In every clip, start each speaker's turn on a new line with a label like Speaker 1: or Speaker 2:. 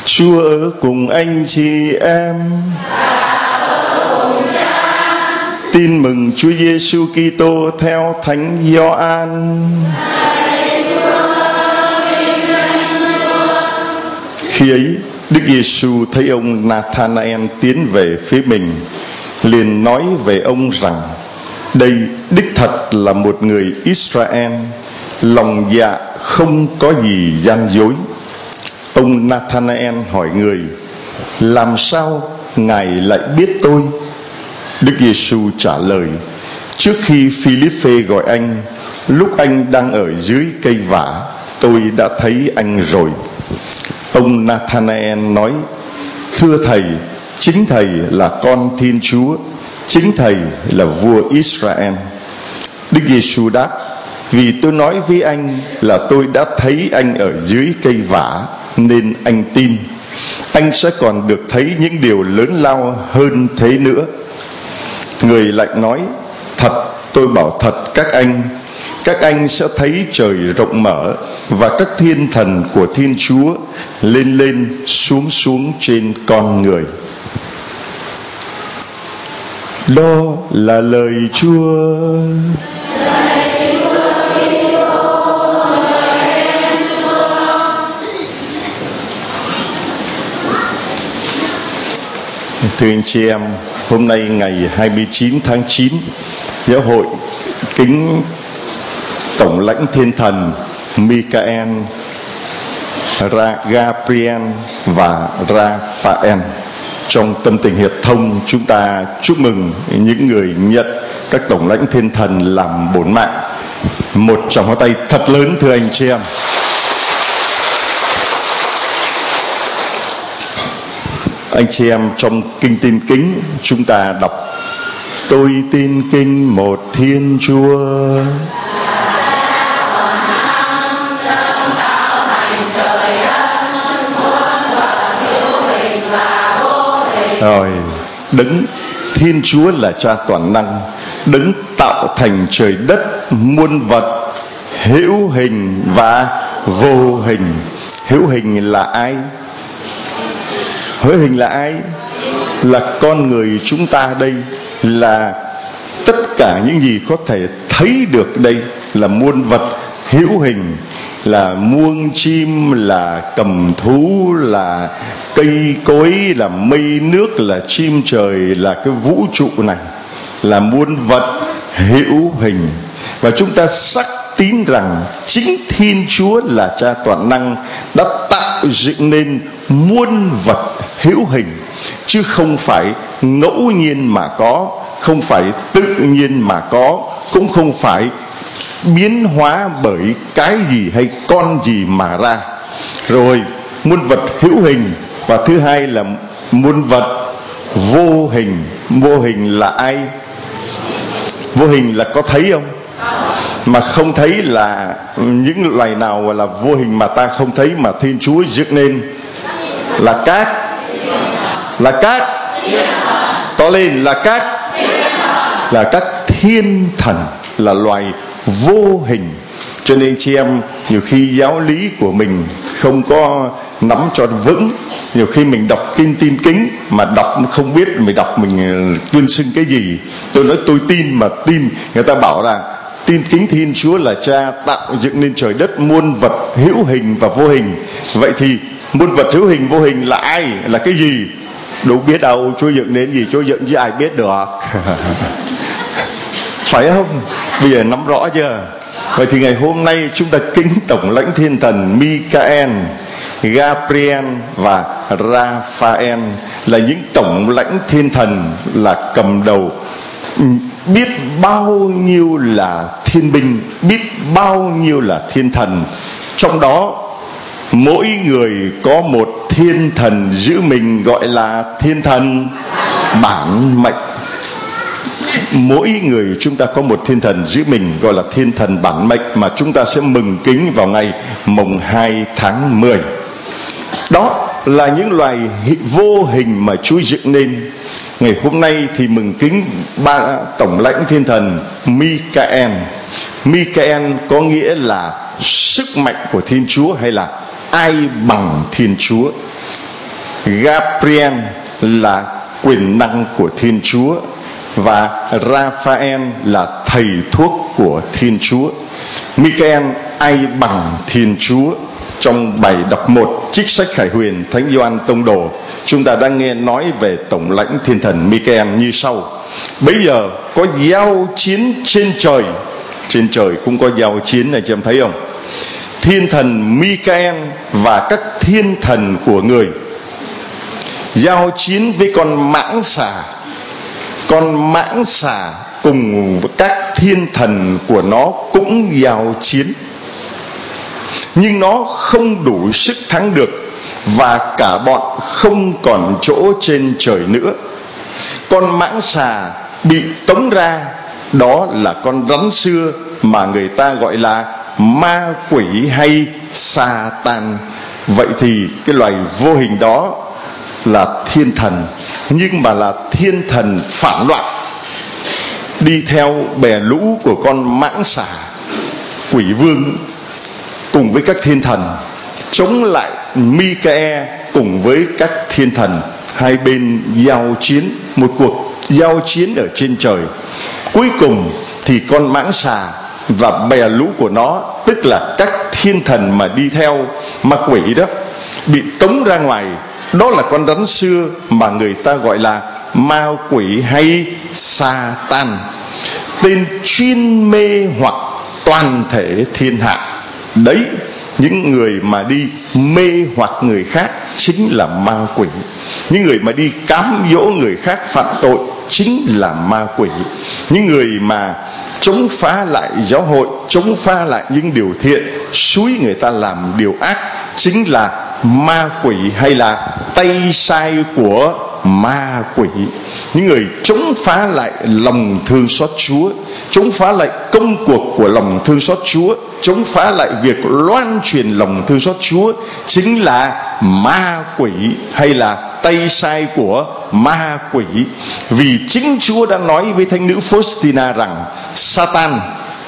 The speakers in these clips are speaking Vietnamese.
Speaker 1: Chúa ở cùng anh chị em. Tin mừng Chúa Giêsu Kitô theo Thánh Gioan. Khi ấy, Đức Giêsu thấy ông Nathanael tiến về phía mình, liền nói về ông rằng: đây đích thật là một người Israel, lòng dạ không có gì gian dối. Ông Nathanael hỏi người: làm sao Ngài lại biết tôi? Đức Giêsu trả lời: trước khi Philippe gọi anh, lúc anh đang ở dưới cây vả, tôi đã thấy anh rồi. Ông Nathanael nói: thưa Thầy, chính Thầy là con Thiên Chúa, chính Thầy là vua Israel. Đức Giêsu đáp: vì tôi nói với anh là tôi đã thấy anh ở dưới cây vả, nên anh tin. Anh sẽ còn được thấy những điều lớn lao hơn thế nữa. Người lại nói: thật, tôi bảo thật các anh sẽ thấy trời rộng mở và các thiên thần của Thiên Chúa lên lên xuống xuống trên con người. Đó là lời Chúa. Thưa anh chị em, hôm nay ngày 29 tháng 9, giáo hội kính Tổng lãnh Thiên Thần Michael, Gabriel và Raphael. Trong tâm tình hiệp thông, chúng ta chúc mừng những người nhận các Tổng lãnh Thiên Thần làm bổn mạng. Một tràng pháo tay thật lớn thưa anh chị em. Anh chị em, trong kinh tin kính chúng ta đọc: tôi tin kinh một Thiên Chúa. Rồi, đấng Thiên Chúa là Cha toàn năng, đấng tạo thành trời đất muôn vật, hữu hình và vô hình. Hữu hình là ai? Hữu hình là ai? Là con người chúng ta đây, là tất cả những gì có thể thấy được đây, là muôn vật hữu hình, là muông chim, là cầm thú, là cây cối, là mây nước, là chim trời, là cái vũ trụ này, là muôn vật hữu hình. Và chúng ta xác tín rằng chính Thiên Chúa là Cha toàn năng đã tạo dựng nên muôn vật hữu hình, chứ không phải ngẫu nhiên mà có, không phải tự nhiên mà có, cũng không phải biến hóa bởi cái gì hay con gì mà ra. Rồi muôn vật hữu hình, và thứ hai là muôn vật vô hình. Vô hình là ai? Vô hình là có thấy không? Mà không thấy là những loài nào là vô hình mà ta không thấy mà Thiên Chúa dựng nên? Là cát. Là cát. To lên, là cát. Là các thiên thần, là loài vô hình. Cho nên chị em, nhiều khi giáo lý của mình không có nắm cho vững. Nhiều khi mình đọc kinh tin kính mà đọc không biết mình đọc mình tuyên xưng cái gì. Tôi nói tôi tin mà tin, người ta bảo là tin kính Thiên Chúa là Cha tạo dựng nên trời đất muôn vật hữu hình và vô hình. Vậy thì muôn vật hữu hình vô hình là ai? Là cái gì? Đâu biết đâu, Chúa dựng nên gì Chúa dựng chứ ai biết được. Phải không? Bây giờ nắm rõ chưa? Vậy thì ngày hôm nay chúng ta kính Tổng lãnh Thiên Thần Michael, Gabriel và Raphael, là những Tổng lãnh Thiên Thần là cầm đầu biết bao nhiêu là thiên binh, biết bao nhiêu là thiên thần. Trong đó mỗi người có một thiên thần giữ mình, gọi là thiên thần bản mệnh. Mỗi người chúng ta có một thiên thần giữ mình, gọi là thiên thần bản mệnh, mà chúng ta sẽ mừng kính vào ngày mùng 2 tháng 10. Đó là những loài vô hình mà Chúa dựng nên. Ngày hôm nay thì mừng kính ba Tổng lãnh Thiên Thần Michael. Michael có nghĩa là sức mạnh của Thiên Chúa, hay là ai bằng Thiên Chúa. Gabriel là quyền năng của Thiên Chúa, và Raphael là thầy thuốc của Thiên Chúa. Michael ai bằng Thiên Chúa. Trong bài đọc 1 trích sách Khải Huyền Thánh Gioan Tông Đồ, chúng ta đang nghe nói về tổng lãnh thiên thần Michael như sau: bấy giờ có giao chiến trên trời. Trên trời cũng có giao chiến này, chị em thấy không? Thiên thần Michael và các thiên thần của người giao chiến với con mãng xà. Con mãng xà cùng với các thiên thần của nó cũng giao chiến, nhưng nó không đủ sức thắng được, và cả bọn không còn chỗ trên trời nữa. Con mãng xà bị tống ra, đó là con rắn xưa mà người ta gọi là ma quỷ hay Sa-tan. Vậy thì cái loài vô hình đó là thiên thần, nhưng mà là thiên thần phản loạn, đi theo bè lũ của con mãng xà. Quỷ vương cùng với các thiên thần chống lại Michael cùng với các thiên thần. Hai bên giao chiến, một cuộc giao chiến ở trên trời. Cuối cùng thì con mãng xà và bè lũ của nó, tức là các thiên thần mà đi theo ma quỷ đó, bị tống ra ngoài. Đó là con rắn xưa mà người ta gọi là ma quỷ hay Sa-tan, tên chuyên mê hoặc toàn thể thiên hạ. Đấy, những người mà đi mê hoặc người khác chính là ma quỷ. Những người mà đi cám dỗ người khác phạm tội chính là ma quỷ. Những người mà chống phá lại giáo hội, chống phá lại những điều thiện, xúi người ta làm điều ác chính là ma quỷ hay là tay sai của ma quỷ. Những người chống phá lại lòng thương xót Chúa, chống phá lại công cuộc của lòng thương xót Chúa, chống phá lại việc loan truyền lòng thương xót Chúa chính là ma quỷ hay là tay sai của ma quỷ. Vì chính Chúa đã nói với thánh nữ Faustina rằng Satan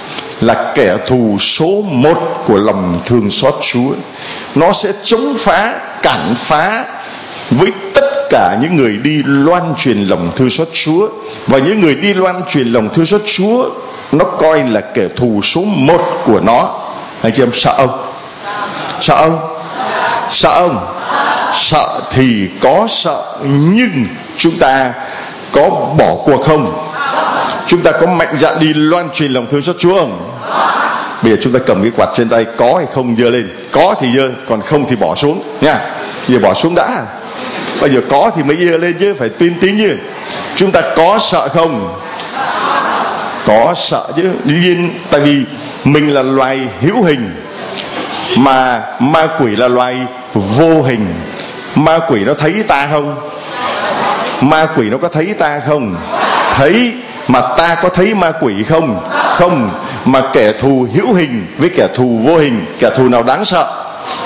Speaker 1: là kẻ thù số 1 của lòng thương xót Chúa. Nó sẽ chống phá, cản phá với tất cả những người đi loan truyền lòng thương xót Chúa. Và những người đi loan truyền lòng thương xót Chúa nó coi là kẻ thù số 1 của nó. Anh chị em sợ không? Sợ không? Sợ không? Sợ thì có sợ, nhưng chúng ta có bỏ cuộc không? Chúng ta có mạnh dạn đi loan truyền lòng thương xót Chúa không? Bây giờ chúng ta cầm cái quạt trên tay, có hay không giơ lên. Có thì giơ, còn không thì bỏ xuống nha. Giờ bỏ xuống đã. Bây giờ có thì mới giơ lên chứ, phải tin tín chứ. Chúng ta có sợ không? Có sợ chứ. Tuy nhiên, tại vì mình là loài hữu hình, mà ma quỷ là loài vô hình. Ma quỷ nó thấy ta không? Ma quỷ nó có thấy ta không? Thấy. Mà ta có thấy ma quỷ không? Không. Mà kẻ thù hữu hình với kẻ thù vô hình, kẻ thù nào đáng sợ?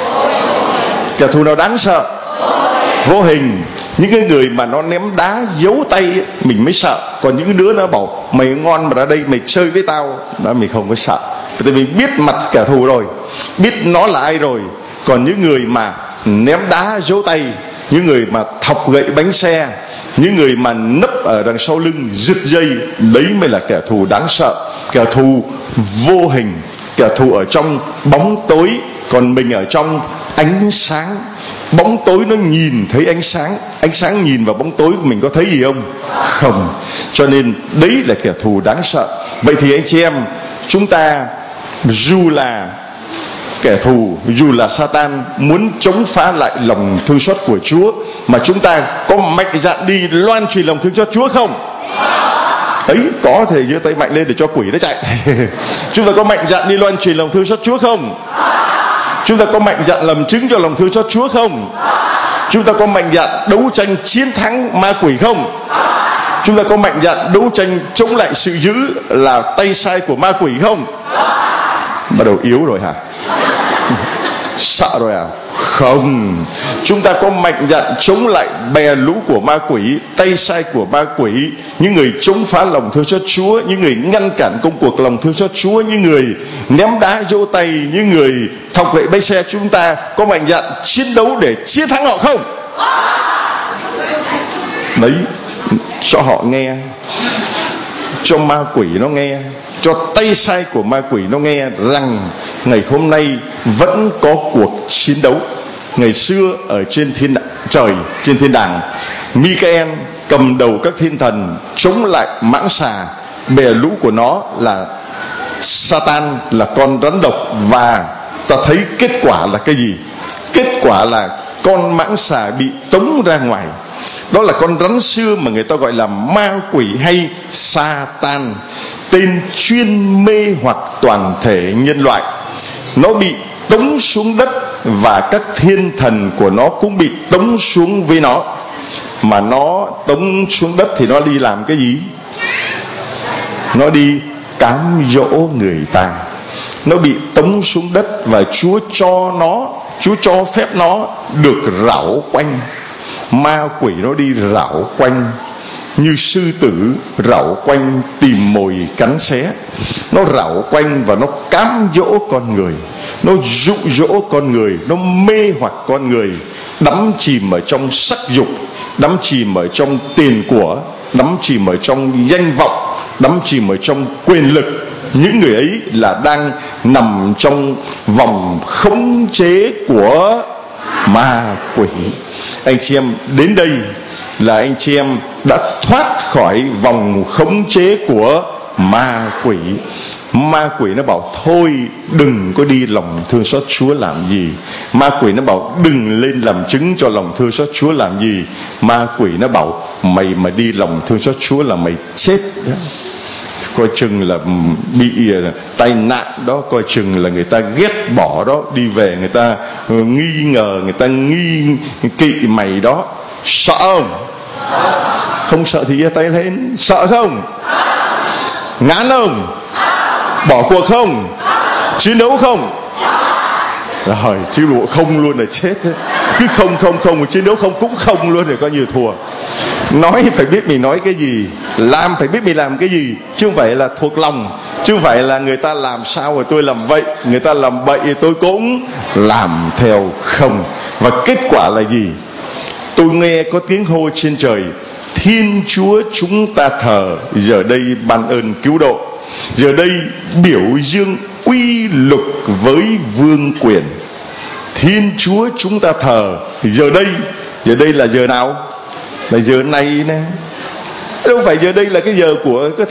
Speaker 1: Kẻ thù nào đáng sợ? Vô hình. Những cái người mà nó ném đá giấu tay ấy, mình mới sợ. Còn những đứa nó bảo mày ngon mà ra đây mày chơi với tao, đó mình không có sợ. Tại vì biết mặt kẻ thù rồi, biết nó là ai rồi. Còn những người mà ném đá giấu tay, những người mà thọc gậy bánh xe, những người mà nấp ở đằng sau lưng giật dây, đấy mới là kẻ thù đáng sợ. Kẻ thù vô hình, kẻ thù ở trong bóng tối, còn mình ở trong ánh sáng. Bóng tối nó nhìn thấy ánh sáng nhìn vào bóng tối, mình có thấy gì không? Không. Cho nên đấy là kẻ thù đáng sợ. Vậy thì anh chị em, chúng ta dù là kẻ thù, dù là Satan muốn chống phá lại lòng thương xót của Chúa, mà chúng ta có mạnh dạn đi loan truyền lòng thương xót Chúa không? Ấy, có thể giơ tay mạnh lên để cho quỷ nó chạy. Chúng ta có mạnh dạn đi loan truyền lòng thương xót Chúa không? Chúng ta có mạnh dạn làm chứng cho lòng thương xót Chúa không? Chúng ta có mạnh dạn đấu tranh chiến thắng ma quỷ không? Chúng ta có mạnh dạn đấu tranh chống lại sự dữ là tay sai của ma quỷ không? Bắt đầu yếu rồi hả? Sợ rồi à? Không. Chúng ta có mạnh dạn chống lại bè lũ của ma quỷ, tay sai của ma quỷ, những người chống phá lòng thương xót Chúa, những người ngăn cản công cuộc lòng thương xót Chúa, những người ném đá giỗ tay, những người thọc gậy bánh xe. Chúng ta có mạnh dạn chiến đấu để chiến thắng họ không? Đấy, cho họ nghe, cho ma quỷ nó nghe, cho tay sai của ma quỷ nó nghe rằng ngày hôm nay vẫn có cuộc chiến đấu. Ngày xưa ở trên trên thiên đàng, Michael cầm đầu các thiên thần chống lại mãng xà, bè lũ của nó là Satan, là con rắn độc. Và ta thấy kết quả là cái gì? Kết quả là con mãng xà bị tống ra ngoài. Đó là con rắn xưa mà người ta gọi là ma quỷ hay Satan, tên chuyên mê hoặc toàn thể nhân loại. Nó bị tống xuống đất và các thiên thần của nó cũng bị tống xuống với nó. Mà nó tống xuống đất thì nó đi làm cái gì? Nó đi cám dỗ người ta. Nó bị tống xuống đất và Chúa cho phép nó được rảo quanh. Ma quỷ nó đi rảo quanh như sư tử rảo quanh tìm mồi cắn xé. Nó rảo quanh và nó cám dỗ con người, nó dụ dỗ con người, nó mê hoặc con người, đắm chìm ở trong sắc dục, đắm chìm ở trong tiền của, đắm chìm ở trong danh vọng, đắm chìm ở trong quyền lực. Những người ấy là đang nằm trong vòng khống chế của ma quỷ. Anh chị em đến đây là anh chị em đã thoát khỏi vòng khống chế của ma quỷ. Ma quỷ nó bảo thôi đừng có đi lòng thương xót Chúa làm gì. Ma quỷ nó bảo đừng lên làm chứng cho lòng thương xót Chúa làm gì. Ma quỷ nó bảo mày mà đi lòng thương xót Chúa là mày chết đó. Coi chừng là bị tai nạn đó, coi chừng là người ta ghét bỏ đó, đi về người ta nghi ngờ, người ta nghi kỵ mày đó. Sợ không? Không sợ thì giơ tay lên. Sợ không? Ngán không? Bỏ cuộc không? Chiến đấu không? Rồi chứ bộ không luôn là chết. Cứ không chiến đấu không cũng không luôn thì coi như thua. Nói phải biết mình nói cái gì, làm phải biết mình làm cái gì, chứ không phải là thuộc lòng, chứ không phải là người ta làm sao rồi tôi làm vậy, người ta làm bậy thì tôi cũng làm theo không. Và kết quả là gì? Tôi nghe có tiếng hô trên trời: Thiên Chúa chúng ta thờ giờ đây ban ơn cứu độ, giờ đây biểu dương uy lục với vương quyền. Thiên Chúa chúng ta thờ giờ đây là giờ nào? Là giờ này nè. Đâu phải giờ đây là cái giờ của cái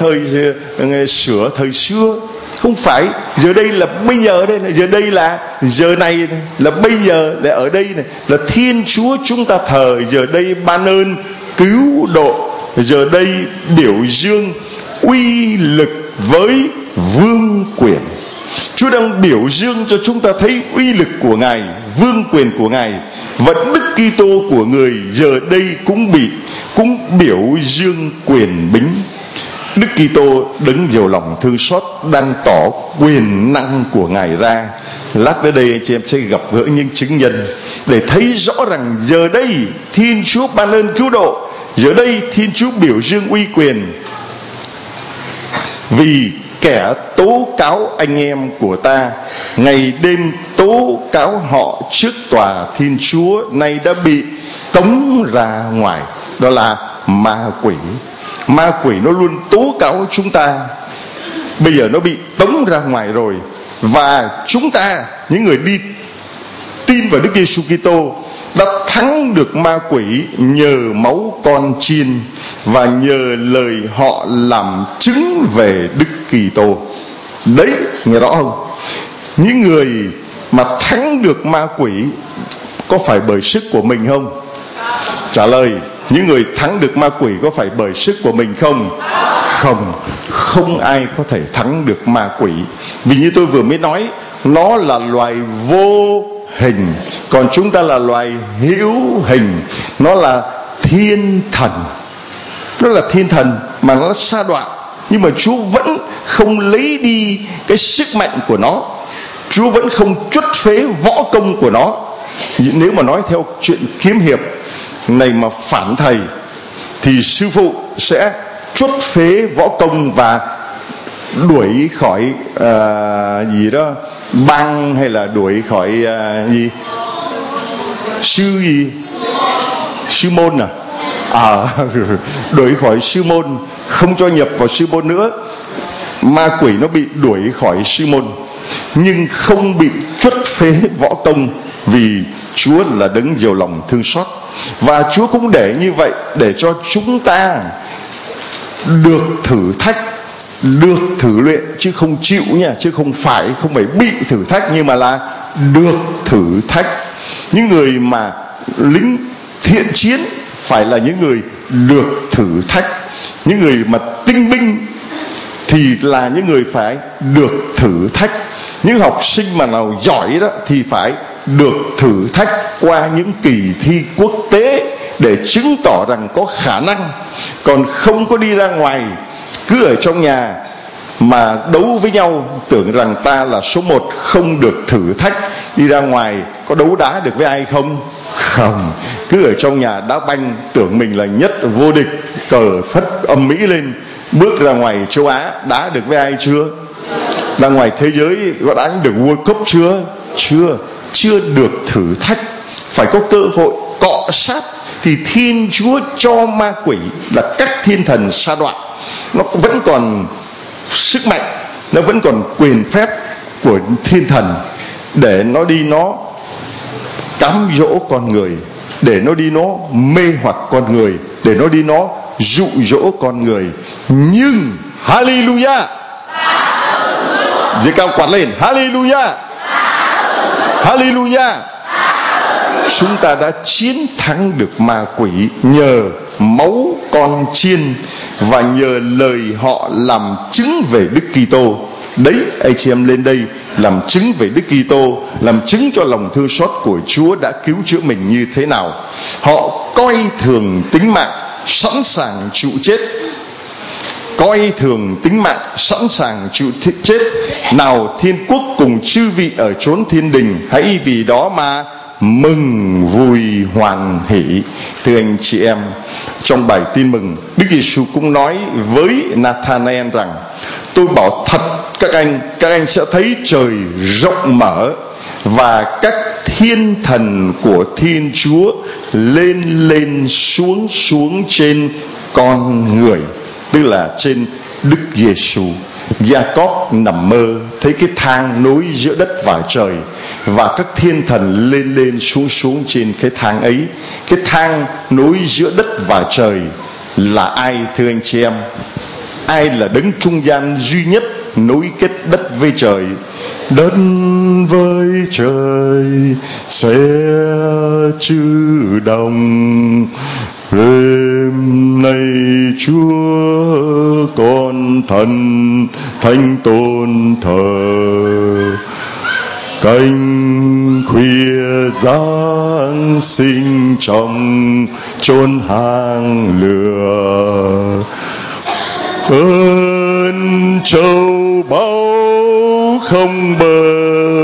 Speaker 1: thời xưa. Không phải. Giờ đây là bây giờ đây này. Giờ đây là giờ này này. Là bây giờ, là ở đây này. Là Thiên Chúa chúng ta thờ giờ đây ban ơn cứu độ, giờ đây biểu dương uy lực với vương quyền. Chúa đang biểu dương cho chúng ta thấy uy lực của Ngài, vương quyền của Ngài. Và Đức Kitô của người giờ đây cũng biểu dương quyền bính. Đức Kitô đấng giàu lòng thương xót đang tỏ quyền năng của Ngài ra. Lát nữa đây anh chị em sẽ gặp gỡ những chứng nhân để thấy rõ rằng giờ đây Thiên Chúa ban ơn cứu độ, giờ đây Thiên Chúa biểu dương uy quyền. Vì kẻ tố cáo anh em của ta ngày đêm tố cáo họ trước tòa Thiên Chúa nay đã bị tống ra ngoài. Đó là ma quỷ. Ma quỷ nó luôn tố cáo chúng ta, bây giờ nó bị tống ra ngoài rồi. Và chúng ta, những người đi tin vào Đức Giêsu Kitô, đã thắng được ma quỷ nhờ máu con chiên và nhờ lời họ làm chứng về Đức Kitô. Đấy, nghe rõ không? Những người mà thắng được ma quỷ có phải bởi sức của mình không? Trả lời, những người thắng được ma quỷ có phải bởi sức của mình không? Không ai có thể thắng được ma quỷ. Vì như tôi vừa mới nói, nó là loài vô hình, còn chúng ta là loài hữu hình. Nó là thiên thần. Nó là thiên thần mà nó sa đọa, nhưng mà Chúa vẫn không lấy đi cái sức mạnh của nó. Chúa vẫn không truất phế võ công của nó. Nếu mà nói theo chuyện kiếm hiệp này mà phản thầy thì sư phụ sẽ truất phế võ công và đuổi khỏi bang, hay là đuổi khỏi sư sư môn đuổi khỏi sư môn, không cho nhập vào sư môn nữa. Ma quỷ nó bị đuổi khỏi sư môn nhưng không bị truất phế võ công, vì Chúa là đấng nhiều lòng thương xót. Và Chúa cũng để như vậy để cho chúng ta được thử thách, được thử luyện, chứ không chịu nha, chứ không phải bị thử thách, nhưng mà là được thử thách. Những người mà lính thiện chiến phải là những người được thử thách. Những người mà tinh binh thì là những người phải được thử thách. Những học sinh mà nào giỏi đó thì phải được thử thách qua những kỳ thi quốc tế để chứng tỏ rằng có khả năng. Còn không có đi ra ngoài, cứ ở trong nhà mà đấu với nhau, tưởng rằng ta là số 1, không được thử thách. Đi ra ngoài có đấu đá được với ai không? Không. Cứ ở trong nhà đá banh, tưởng mình là nhất vô địch, cờ phất âm mỹ lên. Bước ra ngoài châu Á đá được với ai chưa? Ra ngoài thế giới có đánh được World Cup chưa? Chưa được thử thách. Phải có cơ hội cọ sát. Thì Thiên Chúa cho ma quỷ là các thiên thần sa đọa, nó vẫn còn sức mạnh, nó vẫn còn quyền phép của thiên thần, để nó đi nó cám dỗ con người, để nó đi nó mê hoặc con người, để nó đi nó dụ dỗ con người. Nhưng hallelujah, giơ cao quạt lên, hallelujah, hallelujah, chúng ta đã chiến thắng được ma quỷ nhờ máu con chiên và nhờ lời họ làm chứng về Đức Kitô. Đấy, anh chị em lên đây làm chứng về Đức Kitô, làm chứng cho lòng thương xót của Chúa đã cứu chữa mình như thế nào. Họ coi thường tính mạng, sẵn sàng chịu chết. Coi thường tính mạng, sẵn sàng chịu chết. Nào thiên quốc cùng chư vị ở chốn thiên đình, hãy vì đó mà mừng vui hoan hỷ. Thưa anh chị em, trong bài tin mừng, Đức Giêsu cũng nói với Nathanael rằng: tôi bảo thật các anh sẽ thấy trời rộng mở và các thiên thần của Thiên Chúa lên xuống trên con người, tức là trên Đức Giêsu. Gia-cốp nằm mơ thấy cái thang nối giữa đất và trời, và các thiên thần lên xuống trên cái thang ấy. Cái thang nối giữa đất và trời là ai thưa anh chị em? Ai là đấng trung gian duy nhất nối kết đất với trời? Đất với trời sẽ chư đồng, đêm nay Chúa con thần thánh tôn thờ. Cánh khuya Giáng sinh trong chốn hang lửa, ơn châu báu không bờ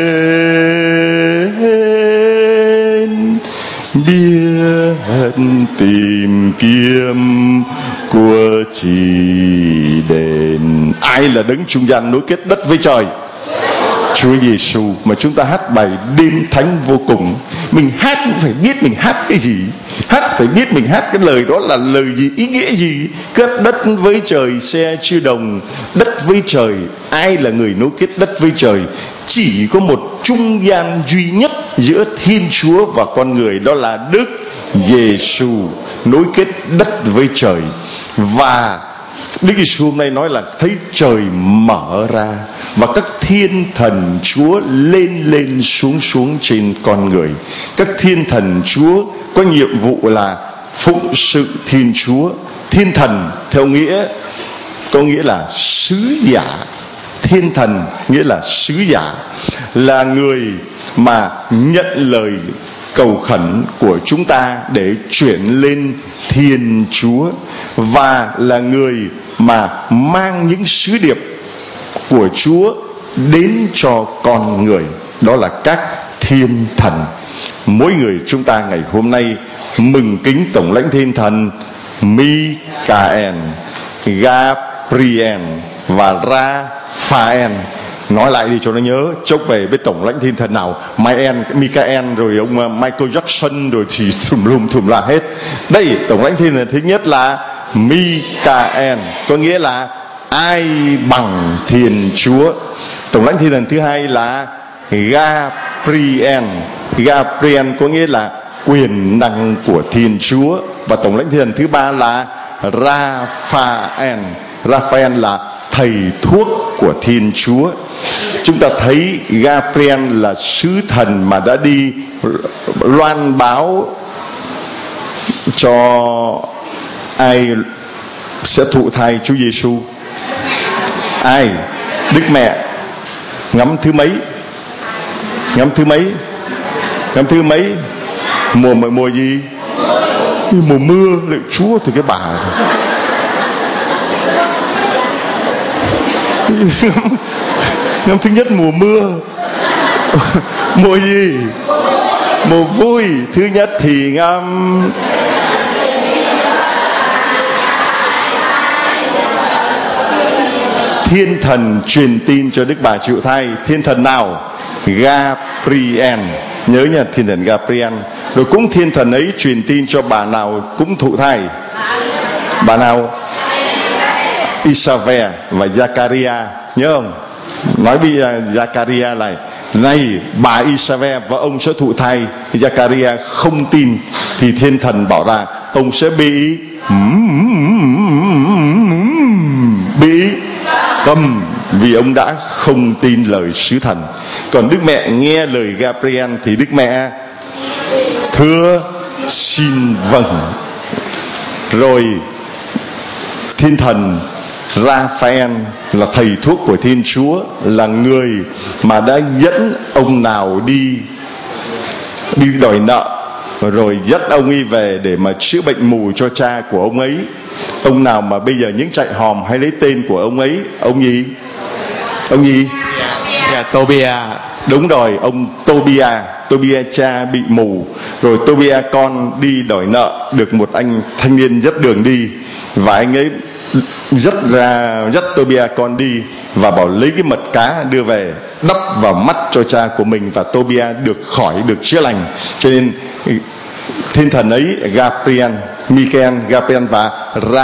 Speaker 1: bến, biết tìm kiếm của chỉ đền. Ai là đấng trung gian nối kết đất với trời? Chúa Giêsu. Mà chúng ta hát bài đêm thánh vô cùng, mình hát cũng phải biết mình hát cái gì, hát phải biết mình hát cái lời đó là lời gì, ý nghĩa gì. Kết đất với trời xe chư đồng. Đất với trời, ai là người nối kết đất với trời? Chỉ có một trung gian duy nhất giữa Thiên Chúa và con người, đó là Đức Giêsu nối kết đất với trời. Và Đức Giêsu hôm nay nói là thấy trời mở ra và các thiên thần Chúa lên xuống trên con người. Các thiên thần Chúa có nhiệm vụ là phụng sự Thiên Chúa. Thiên thần theo nghĩa có nghĩa là sứ giả. Thiên thần nghĩa là sứ giả, là người mà nhận lời cầu khẩn của chúng ta để chuyển lên Thiên Chúa, và là người mà mang những sứ điệp của Chúa đến cho con người. Đó là các thiên thần. Mỗi người chúng ta ngày hôm nay mừng kính tổng lãnh thiên thần Michael, Gabriel và Raphael Nói lại đi cho nó nhớ, chốc về biết tổng lãnh thiên thần nào, Michael rồi ông Michael Jackson rồi thì thùm la hết. Đây, tổng lãnh thiên thần thứ nhất là Michael, có nghĩa là ai bằng Thiên Chúa. Tổng lãnh thiên thần thứ hai là Gabriel. Gabriel có nghĩa là quyền năng của Thiên Chúa. Và tổng lãnh thiên thần thứ ba là Raphael. Raphael là thầy thuốc của Thiên Chúa. Chúng ta thấy Gabriel là sứ thần mà đã đi loan báo cho ai sẽ thụ thai Chúa Giêsu. Ai? Đức Mẹ. Ngắm thứ mấy? Ngắm thứ mấy? Ngắm thứ mấy? Mùa gì? Mùa mưa. Lạy Chúa thì cái bà Ngắm thứ nhất mùa mưa. Mùa gì? Mùa vui. Thứ nhất thì ngắm thiên thần truyền tin cho Đức Bà chịu thai. Thiên thần nào? Gabriel. Nhớ nha, thiên thần Gabriel. Rồi cũng thiên thần ấy truyền tin cho bà nào cũng thụ thai. Bà nào? Isabel và Zachariah. Nhớ không? Nói với Zachariah này, bà Isabel và ông sẽ thụ thai. Zachariah không tin thì thiên thần bảo ra ông sẽ bị câm, vì ông đã không tin lời sứ thần. Còn Đức Mẹ nghe lời Gabriel thì Đức Mẹ thưa xin vâng. Rồi thiên thần Raphael là thầy thuốc của Thiên Chúa, là người mà đã dẫn ông nào đi đòi nợ, rồi dắt ông ấy về để mà chữa bệnh mù cho cha của ông ấy. Ông nào mà bây giờ những chạy hòm hay lấy tên của ông ấy? Ông gì? Ông gì?
Speaker 2: Tobia.
Speaker 1: Đúng rồi, ông Tobia. Tobia cha bị mù, rồi Tobia con đi đòi nợ được một anh thanh niên dắt đường đi, và anh ấy dắt Tobia con đi và bảo lấy cái mật cá đưa về đắp vào mắt cho cha của mình, và Tobia được khỏi, được chữa lành. Cho nên thiên thần ấy Gabriel, Michael, Gabriel và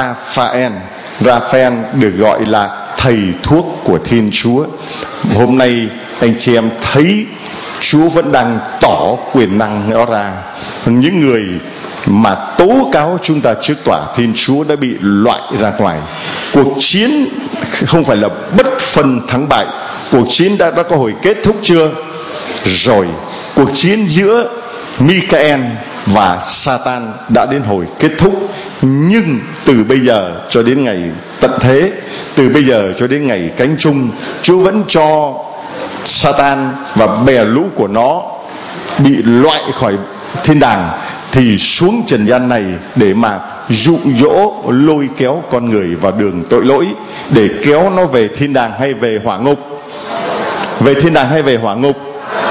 Speaker 1: Raphael được gọi là thầy thuốc của Thiên Chúa. Hôm nay anh chị em thấy Chúa vẫn đang tỏ quyền năng đó ra. Những người mà tố cáo chúng ta trước tòa Thiên Chúa đã bị loại ra ngoài. Cuộc chiến không phải là bất phân thắng bại. Cuộc chiến đã có hồi kết thúc chưa? Rồi. Cuộc chiến giữa Michael và Satan đã đến hồi kết thúc. Nhưng từ bây giờ cho đến ngày tận thế, từ bây giờ cho đến ngày cánh chung, Chúa vẫn cho Satan và bè lũ của nó bị loại khỏi thiên đàng thì xuống trần gian này để mà dụ dỗ lôi kéo con người vào đường tội lỗi, để kéo nó về thiên đàng hay về hỏa ngục? Về thiên đàng hay về hỏa ngục?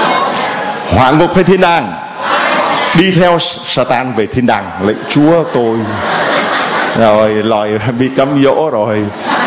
Speaker 1: Hỏa ngục hay thiên đàng? Đi theo Satan về thiên đàng. Lạy Chúa tôi rồi lòi bị cám dỗ rồi.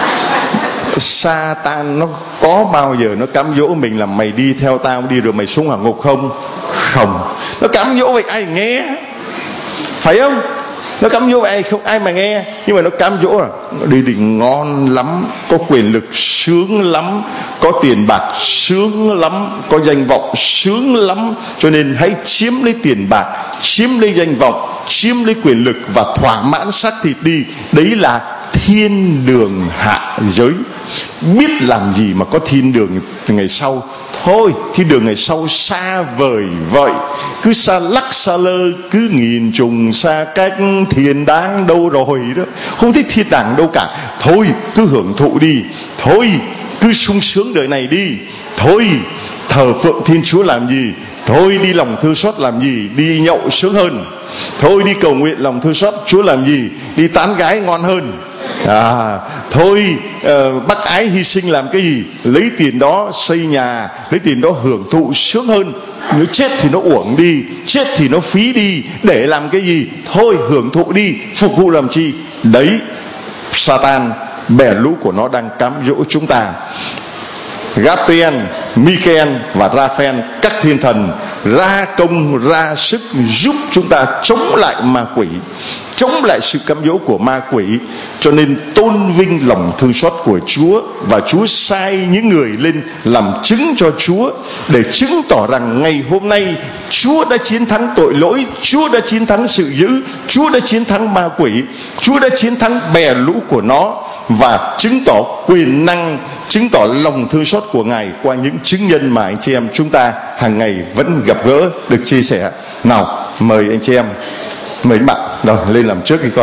Speaker 1: Satan nó có bao giờ nó cám dỗ mình là mày đi theo tao đi rồi mày xuống hỏa ngục không? Không. Nó cám dỗ vậy ai nghe? Phải không? Nó cám dỗ vậy không ai mà nghe. Nhưng mà nó cám dỗ là đi thì ngon lắm, có quyền lực sướng lắm, có tiền bạc sướng lắm, có danh vọng sướng lắm, cho nên hãy chiếm lấy tiền bạc, chiếm lấy danh vọng, chiếm lấy quyền lực và thỏa mãn xác thịt đi. Đấy là thiên đường hạ giới. Biết làm gì mà có thiên đường ngày sau? Thôi, thiên đường ngày sau xa vời vậy, cứ xa lắc xa lơ, cứ nghìn trùng xa cách, thiên đàng đâu rồi đó, không thích thiên đàng đâu cả. Thôi cứ hưởng thụ đi, thôi cứ sung sướng đời này đi, thôi thờ phượng Thiên Chúa làm gì, thôi đi lòng thương xót làm gì, đi nhậu sướng hơn, thôi đi cầu nguyện lòng thương xót Chúa làm gì, đi tán gái ngon hơn. Thôi bác ái hy sinh làm cái gì, lấy tiền đó xây nhà, lấy tiền đó hưởng thụ sướng hơn. Nếu chết thì nó uổng đi, chết thì nó phí đi, để làm cái gì? Thôi hưởng thụ đi, phục vụ làm chi? Đấy, Satan bè lũ của nó đang cám dỗ chúng ta. Gabriel, Michael và Raphael, các thiên thần ra công ra sức giúp chúng ta chống lại ma quỷ, chống lại sự cám dỗ của ma quỷ. Cho nên tôn vinh lòng thương xót của Chúa, và Chúa sai những người lên làm chứng cho Chúa để chứng tỏ rằng ngày hôm nay Chúa đã chiến thắng tội lỗi, Chúa đã chiến thắng sự dữ, Chúa đã chiến thắng ma quỷ, Chúa đã chiến thắng bè lũ của nó, và chứng tỏ quyền năng, chứng tỏ lòng thương xót của Ngài qua những chứng nhân mà anh chị em chúng ta hàng ngày vẫn gặp gỡ, được chia sẻ. Nào, mời anh chị em, mời bạn rồi lên làm trước đi con.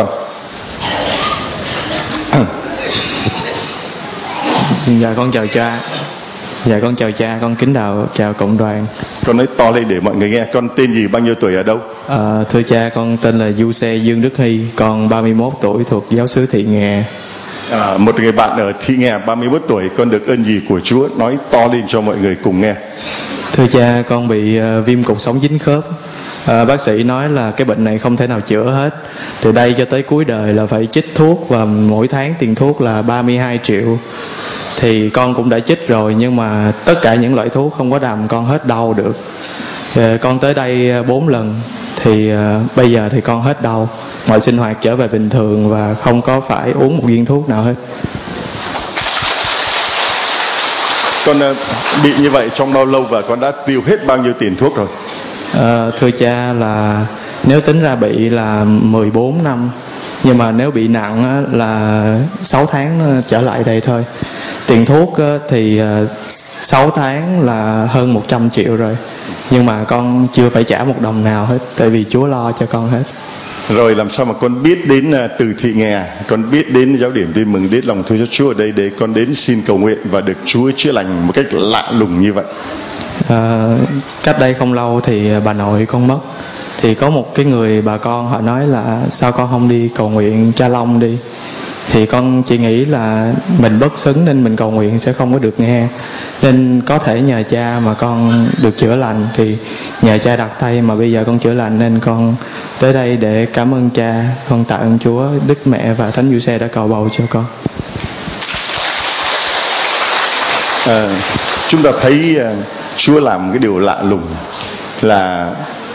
Speaker 2: Dạ con chào cha. Dạ con chào cha, con kính chào cộng đoàn.
Speaker 1: Con nói to lên để mọi người nghe. Con tên gì, bao nhiêu tuổi, ở đâu?
Speaker 2: Thưa cha, con tên là Du Xe Dương Đức Hy, con 31 tuổi, thuộc giáo xứ Thị Nghè.
Speaker 1: Một người bạn ở Thị Nghè 31 tuổi, con được ơn gì của Chúa? Nói to lên cho mọi người cùng nghe.
Speaker 2: Thưa cha, con bị viêm cột sống dính khớp. Bác sĩ nói là cái bệnh này không thể nào chữa hết. Từ đây cho tới cuối đời là phải chích thuốc, và mỗi tháng tiền thuốc là 32 triệu. Thì con cũng đã chích rồi, nhưng mà tất cả những loại thuốc không có làm con hết đau được. Con tới đây 4 lần, thì bây giờ thì con hết đau, mọi sinh hoạt trở về bình thường và không có phải uống một viên thuốc nào hết.
Speaker 1: Con bị như vậy trong bao lâu và con đã tiêu hết bao nhiêu tiền thuốc rồi?
Speaker 2: Thưa cha, là nếu tính ra bị là 14 năm, nhưng mà nếu bị nặng là 6 tháng trở lại đây thôi. Tiền thuốc thì 6 tháng là hơn 100 triệu rồi, nhưng mà con chưa phải trả một đồng nào hết, tại vì Chúa lo cho con hết.
Speaker 1: Rồi làm sao mà con biết đến từ Thị Nghè, con biết đến giáo điểm Tin Mừng, đến lòng thương xót Chúa ở đây để con đến xin cầu nguyện và được Chúa chữa lành một cách lạ lùng như vậy?
Speaker 2: Cách đây không lâu thì bà nội con mất. Thì có một cái người bà con họ nói là sao con không đi cầu nguyện Cha Long đi. Thì con chỉ nghĩ là mình bất xứng nên mình cầu nguyện sẽ không có được nghe, nên có thể nhờ cha mà con được chữa lành. Thì nhờ cha đặt tay mà bây giờ con chữa lành, nên con tới đây để cảm ơn cha. Con tạ ơn Chúa, Đức Mẹ và Thánh Du Xe đã cầu bầu cho con.
Speaker 1: Chúng ta thấy Chúa làm cái điều lạ lùng là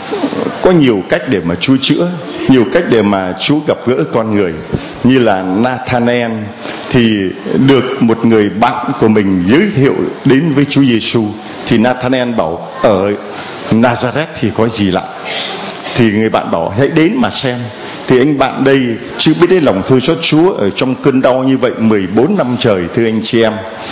Speaker 1: có nhiều cách để mà Chúa chữa, nhiều cách để mà Chúa gặp gỡ con người. Như là Nathanael thì được một người bạn của mình giới thiệu đến với Chúa Giêsu, thì Nathanael bảo ở Nazareth thì có gì lạ. Thì người bạn bảo hãy đến mà xem. Thì anh bạn đây chưa biết đến lòng thương xót Chúa ở trong cơn đau như vậy 14 năm trời, thưa anh chị em.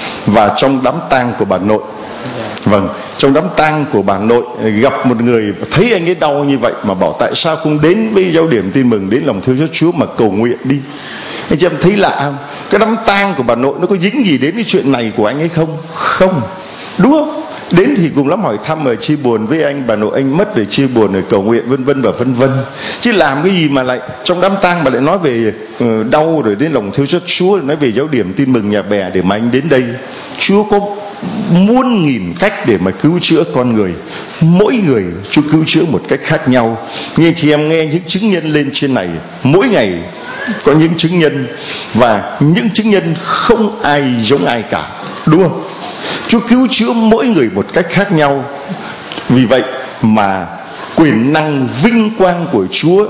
Speaker 1: Và trong đám tang của bà nội, vâng, trong đám tang của bà nội gặp một người thấy anh ấy đau như vậy mà bảo tại sao không đến với giáo điểm Tin Mừng, đến lòng thương xót Chúa mà cầu nguyện đi. Anh chị em thấy lạ không? Cái đám tang của bà nội nó có dính gì đến cái chuyện này của anh ấy không? Không, đúng không? Đến thì cùng lắm hỏi thăm rồi chia buồn với anh, bà nội anh mất rồi chia buồn rồi cầu nguyện vân vân và vân vân. Chứ làm cái gì mà lại trong đám tang mà lại nói về đau rồi đến lòng thương xót Chúa, nói về giáo điểm Tin Mừng Nhà Bè để mà anh đến đây. Chúa có muôn nghìn cách để mà cứu chữa con người, mỗi người Chúa cứu chữa một cách khác nhau. Nhưng chị em nghe những chứng nhân lên trên này, mỗi ngày có những chứng nhân, và những chứng nhân không ai giống ai cả, đúng không? Chúa cứu chữa mỗi người một cách khác nhau. Vì vậy mà quyền năng vinh quang của Chúa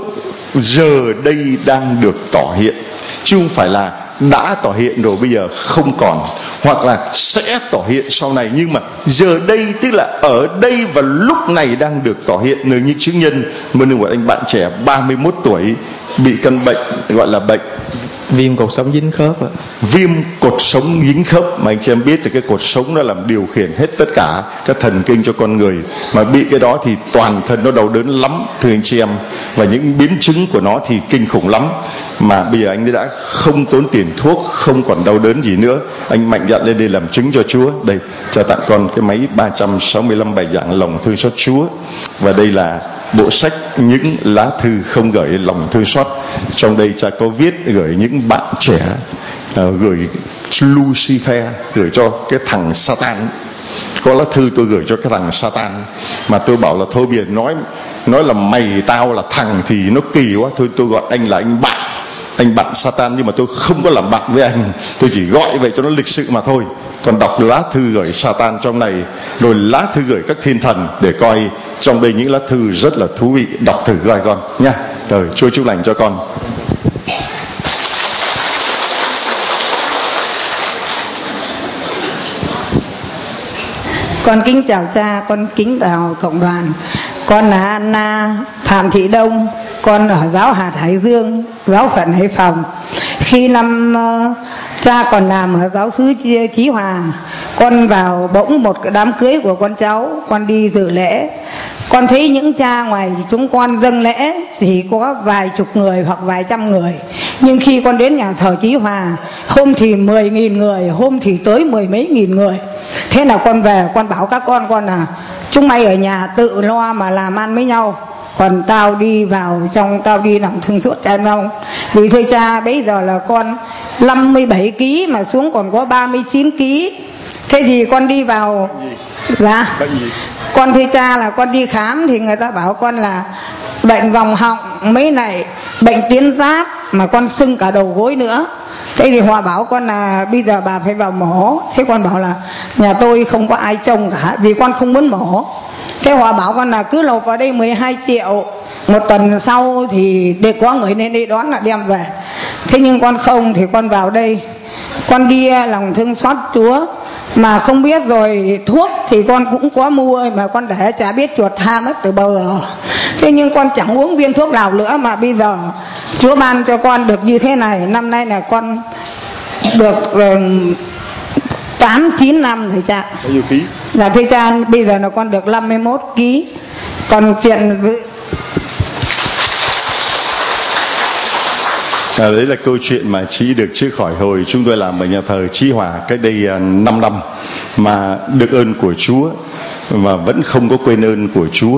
Speaker 1: giờ đây đang được tỏ hiện, chứ không phải là đã tỏ hiện rồi bây giờ không còn, hoặc là sẽ tỏ hiện sau này. Nhưng mà giờ đây tức là ở đây và lúc này đang được tỏ hiện. Nơi những chứng nhân mà một anh bạn trẻ 31 tuổi bị căn bệnh gọi là bệnh
Speaker 2: viêm cột sống dính khớp ạ.
Speaker 1: Viêm cột sống dính khớp, mà anh chị em biết thì cái cột sống nó làm điều khiển hết tất cả các thần kinh cho con người, mà bị cái đó thì toàn thân nó đau đớn lắm, thưa anh chị em. Và những biến chứng của nó thì kinh khủng lắm. Mà bây giờ anh đã không tốn tiền thuốc, không còn đau đớn gì nữa. Anh mạnh dạn lên đây làm chứng cho Chúa. Đây, cho tặng con cái máy 365 bài giảng lòng thương xót Chúa. Và đây là bộ sách những lá thư không gửi lòng thương xót. Trong đây cha có viết gửi những bạn trẻ, gửi Lucifer, gửi cho cái thằng Satan. Có lá thư tôi gửi cho cái thằng Satan, mà tôi bảo là thôi bây giờ nói là mày tao là thằng thì nó kỳ quá, thôi tôi gọi anh là anh bạn. anh bạn Satan, nhưng mà tôi không có làm bạn với anh, tôi chỉ gọi vậy cho nó lịch sự mà thôi. Con đọc lá thư gửi Satan trong này, rồi lá thư gửi các thiên thần, để coi trong đây những lá thư rất là thú vị, đọc thử coi con nha. Rồi Chúa chúc lành cho con.
Speaker 3: Con kính chào cha, con kính chào cộng đoàn. Con là Anna Phạm Thị Đông, con ở giáo hạt Hải Dương, giáo phận Hải Phòng. Khi năm cha còn làm ở giáo xứ Chí Hòa, con vào bỗng một đám cưới của con cháu, con đi dự lễ. Con thấy những cha ngoài chúng con dâng lễ chỉ có vài chục người hoặc vài trăm người, nhưng khi con đến nhà thờ Chí Hòa, hôm thì 10.000 người, hôm thì tới 10 mấy nghìn người. Thế là con về, con bảo các con là chúng mày ở nhà tự lo mà làm ăn với nhau, còn tao đi vào trong, tao đi làm thương suốt cha ông. Vì thưa cha, bây giờ là con 57 kg mà xuống còn có 39 kg. Thế thì con đi vào, dạ, con thưa cha là con đi khám thì người ta bảo con là bệnh vòng họng, mấy này bệnh tuyến giáp, mà con sưng cả đầu gối nữa. Thế thì họ bảo con là bây giờ bà phải vào mổ. Thế con bảo là nhà tôi không có ai trông cả, vì con không muốn mổ. Thế họ bảo con là cứ nộp vào đây 12 triệu, một tuần sau thì để có người nên đi đón là đem về. Thế nhưng con không, thì con vào đây, con đi lòng thương xót Chúa. Mà không biết rồi thuốc thì con cũng có mua, mà con để chả biết chuột tha mất từ bao giờ. Thế nhưng con chẳng uống viên thuốc nào nữa, mà bây giờ Chúa ban cho con được như thế này. Năm nay là con được 8-9 năm thầy cha.
Speaker 1: Bao nhiêu ký?
Speaker 3: Dạ thưa cha, bây giờ là con được 51 ký. Còn chuyện
Speaker 1: đấy là câu chuyện mà chị được chữa khỏi hồi chúng tôi làm ở nhà thờ Chí Hòa cách đây 5 năm, mà được ơn của Chúa và vẫn không có quên ơn của Chúa.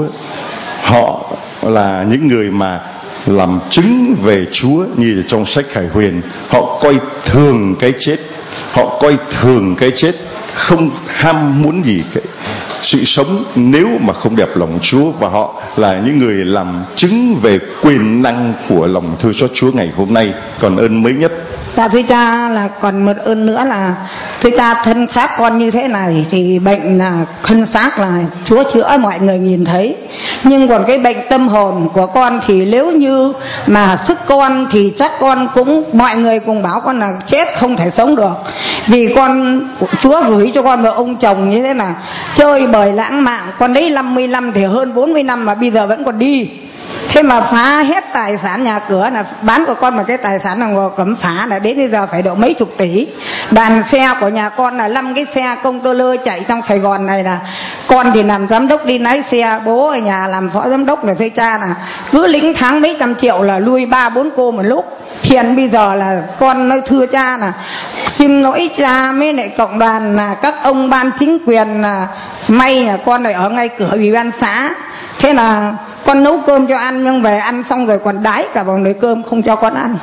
Speaker 1: Họ là những người mà làm chứng về Chúa, như trong sách Khải Huyền. Họ coi thường cái chết, họ coi thường cái chết, không ham muốn gì cái sự sống nếu mà không đẹp lòng Chúa. Và họ là những người làm chứng về quyền năng của lòng thương xót Chúa ngày hôm nay. Còn ơn mới nhất,
Speaker 3: dạ thưa cha, là còn một ơn nữa là thưa cha, thân xác con như thế này thì bệnh là thân xác là Chúa chữa, mọi người nhìn thấy. Nhưng còn cái bệnh tâm hồn của con thì nếu như mà sức con thì chắc con cũng, mọi người cùng bảo con là chết không thể sống được. Vì con, Chúa gửi cho con một ông chồng như thế là chơi bời lãng mạn. Con đấy 55 thì hơn 40 năm mà bây giờ vẫn còn đi. Thế mà phá hết tài sản nhà cửa, là bán của con một cái tài sản là ngồi cấm phá là đến bây giờ phải độ mấy chục tỷ. Đàn xe của nhà con là 5 cái xe công tơ lơ chạy trong Sài Gòn này, là con thì làm giám đốc đi lái xe, bố ở nhà làm phó giám đốc. Là thưa cha là cứ lĩnh tháng mấy trăm triệu là nuôi 3-4 cô một lúc. Hiện bây giờ là con nói thưa cha là xin lỗi cha với lại cộng đoàn, là các ông ban chính quyền là may nhà con này ở ngay cửa ủy ban xã. Thế là con nấu cơm cho ăn, nhưng về ăn xong rồi còn đái cả vào nồi cơm không cho con ăn.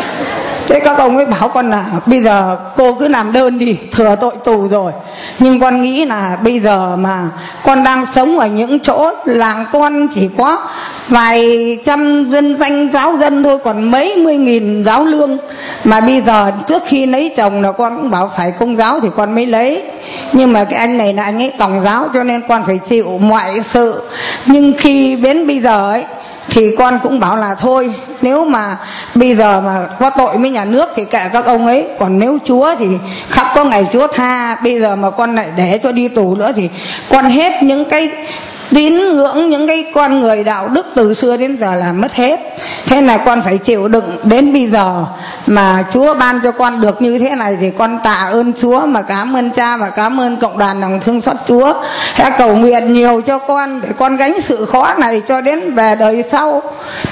Speaker 3: Thế các ông ấy bảo con là bây giờ cô cứ làm đơn đi, thừa tội tù rồi. Nhưng con nghĩ là bây giờ mà con đang sống ở những chỗ làng con chỉ có vài trăm dân danh giáo dân thôi, còn mấy mươi nghìn giáo lương. Mà bây giờ trước khi lấy chồng là con cũng bảo phải công giáo thì con mới lấy. Nhưng mà cái anh này là anh ấy tòng giáo, cho nên con phải chịu mọi sự. Nhưng khi đến bây giờ ấy thì con cũng bảo là thôi, nếu mà bây giờ mà có tội với nhà nước thì kệ các ông ấy, còn nếu Chúa thì khắc có ngày Chúa tha. Bây giờ mà con lại để cho đi tù nữa thì con hết những cái tín ngưỡng, những cái con người đạo đức từ xưa đến giờ là mất hết. Thế là con phải chịu đựng đến bây giờ. Mà Chúa ban cho con được như thế này thì con tạ ơn Chúa, mà cảm ơn cha và cảm ơn cộng đoàn lòng thương xót Chúa. Hãy cầu nguyện nhiều cho con để con gánh sự khó này cho đến về đời sau.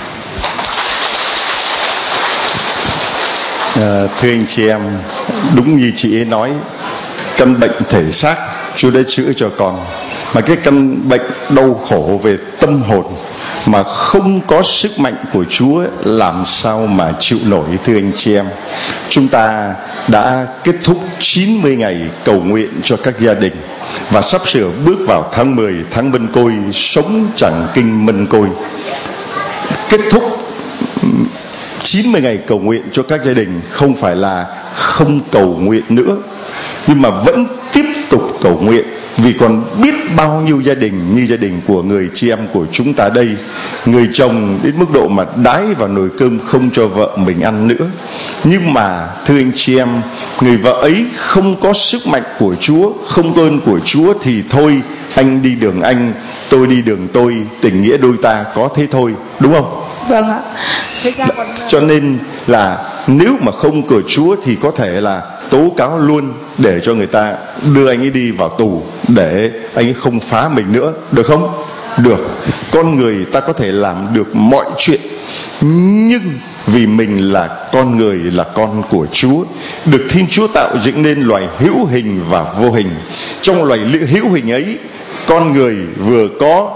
Speaker 1: Thưa anh chị em, đúng như chị ấy nói, căn bệnh thể xác Chúa đã chữa cho con, mà cái căn bệnh đau khổ về tâm hồn mà không có sức mạnh của Chúa làm sao mà chịu nổi. Thưa anh chị em, chúng ta đã kết thúc 90 ngày cầu nguyện cho các gia đình và sắp sửa bước vào tháng 10, tháng Mân Côi, sống chẳng kinh Mân Côi. Kết thúc 90 ngày cầu nguyện cho các gia đình không phải là không cầu nguyện nữa, nhưng mà vẫn tiếp tục cầu nguyện, vì còn biết bao nhiêu gia đình như gia đình của người chị em của chúng ta đây, người chồng đến mức độ mà đái vào nồi cơm không cho vợ mình ăn nữa. Nhưng mà thưa anh chị em, người vợ ấy không có sức mạnh của Chúa, không có ơn của Chúa thì thôi, anh đi đường anh, tôi đi đường tôi, tình nghĩa đôi ta có thế thôi, đúng không?
Speaker 3: Vâng ạ.
Speaker 1: Cho nên là nếu mà không của Chúa thì có thể là tố cáo luôn để cho người ta đưa anh ấy đi vào tù, để anh ấy không phá mình nữa, được không? Được. Con người ta có thể làm được mọi chuyện, nhưng vì mình là con người, là con của Chúa, được Thiên Chúa tạo dựng nên loài hữu hình và vô hình. Trong loài hữu hình ấy, con người vừa có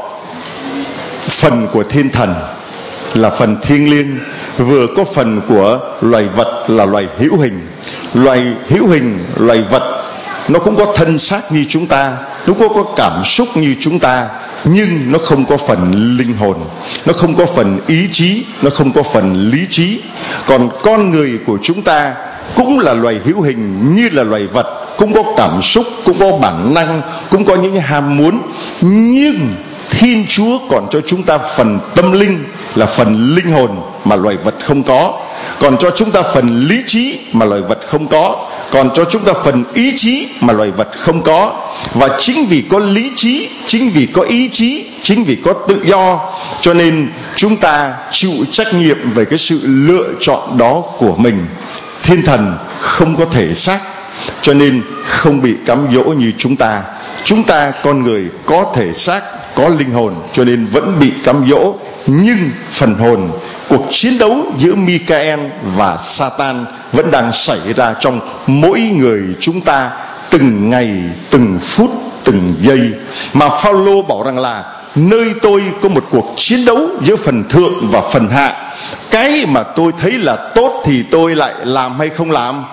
Speaker 1: phần của thiên thần là phần thiêng liêng, vừa có phần của loài vật là loài hữu hình. Loài hữu hình, loài vật, nó cũng có thân xác như chúng ta, nó cũng có cảm xúc như chúng ta, nhưng nó không có phần linh hồn, nó không có phần ý chí, nó không có phần lý trí. Còn con người của chúng ta cũng là loài hữu hình như là loài vật, cũng có cảm xúc, cũng có bản năng, cũng có những ham muốn, nhưng Thiên Chúa còn cho chúng ta phần tâm linh là phần linh hồn mà loài vật không có, còn cho chúng ta phần lý trí mà loài vật không có, còn cho chúng ta phần ý chí mà loài vật không có. Và chính vì có lý trí, chính vì có ý chí, chính vì có tự do, cho nên chúng ta chịu trách nhiệm về cái sự lựa chọn đó của mình. Thiên thần không có thể xác, cho nên không bị cám dỗ như chúng ta. Chúng ta con người có thể xác, có linh hồn, cho nên vẫn bị cám dỗ. Nhưng phần hồn, cuộc chiến đấu giữa Michael và Satan vẫn đang xảy ra trong mỗi người chúng ta, từng ngày, từng phút, từng giây. Mà Phaolô bảo rằng là nơi tôi có một cuộc chiến đấu giữa phần thượng và phần hạ. Cái mà tôi thấy là tốt thì tôi lại làm hay không làm?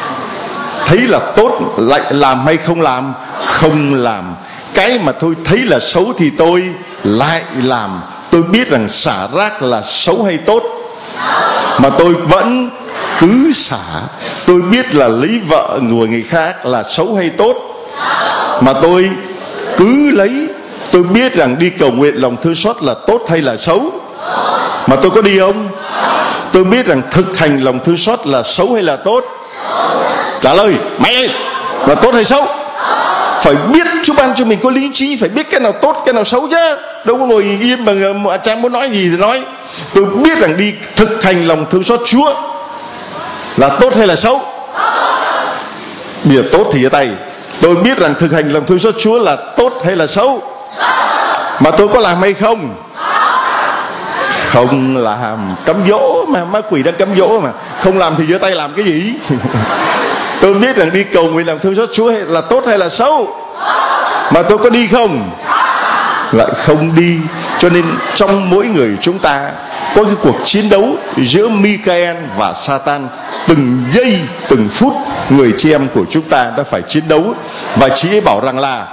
Speaker 1: Thấy là tốt lại làm hay không làm? Không làm. Cái mà tôi thấy là xấu thì tôi lại làm. Tôi biết rằng xả rác là xấu hay tốt, mà tôi vẫn cứ xả. Tôi biết là lấy vợ người khác là xấu hay tốt, mà tôi cứ lấy. Tôi biết rằng đi cầu nguyện lòng thương xót là tốt hay là xấu, mà tôi có đi không? Tôi biết rằng thực hành lòng thương xót là xấu hay là tốt. Trả lời mày ơi, là tốt hay xấu? Phải biết, Chúa ban cho mình có lý trí, phải biết cái nào tốt, cái nào xấu chứ. Đâu có ngồi yên mà cha muốn nói gì thì nói. Tôi biết rằng đi thực hành lòng thương xót Chúa là tốt hay là xấu. Bây giờ tốt thì giơ tay. Tôi biết rằng thực hành lòng thương xót Chúa là tốt hay là xấu, mà tôi có làm hay không? Không làm. Cám dỗ mà, ma quỷ đang cám dỗ mà. Không làm thì giơ tay làm cái gì? Tôi biết rằng đi cầu nguyện làm thương xót Chúa là tốt hay là xấu, mà tôi có đi không? Lại không đi. Cho nên trong mỗi người chúng ta có cái cuộc chiến đấu giữa Michael và Satan. Từng giây, từng phút người chị em của chúng ta đã phải chiến đấu. Và chị ấy bảo rằng là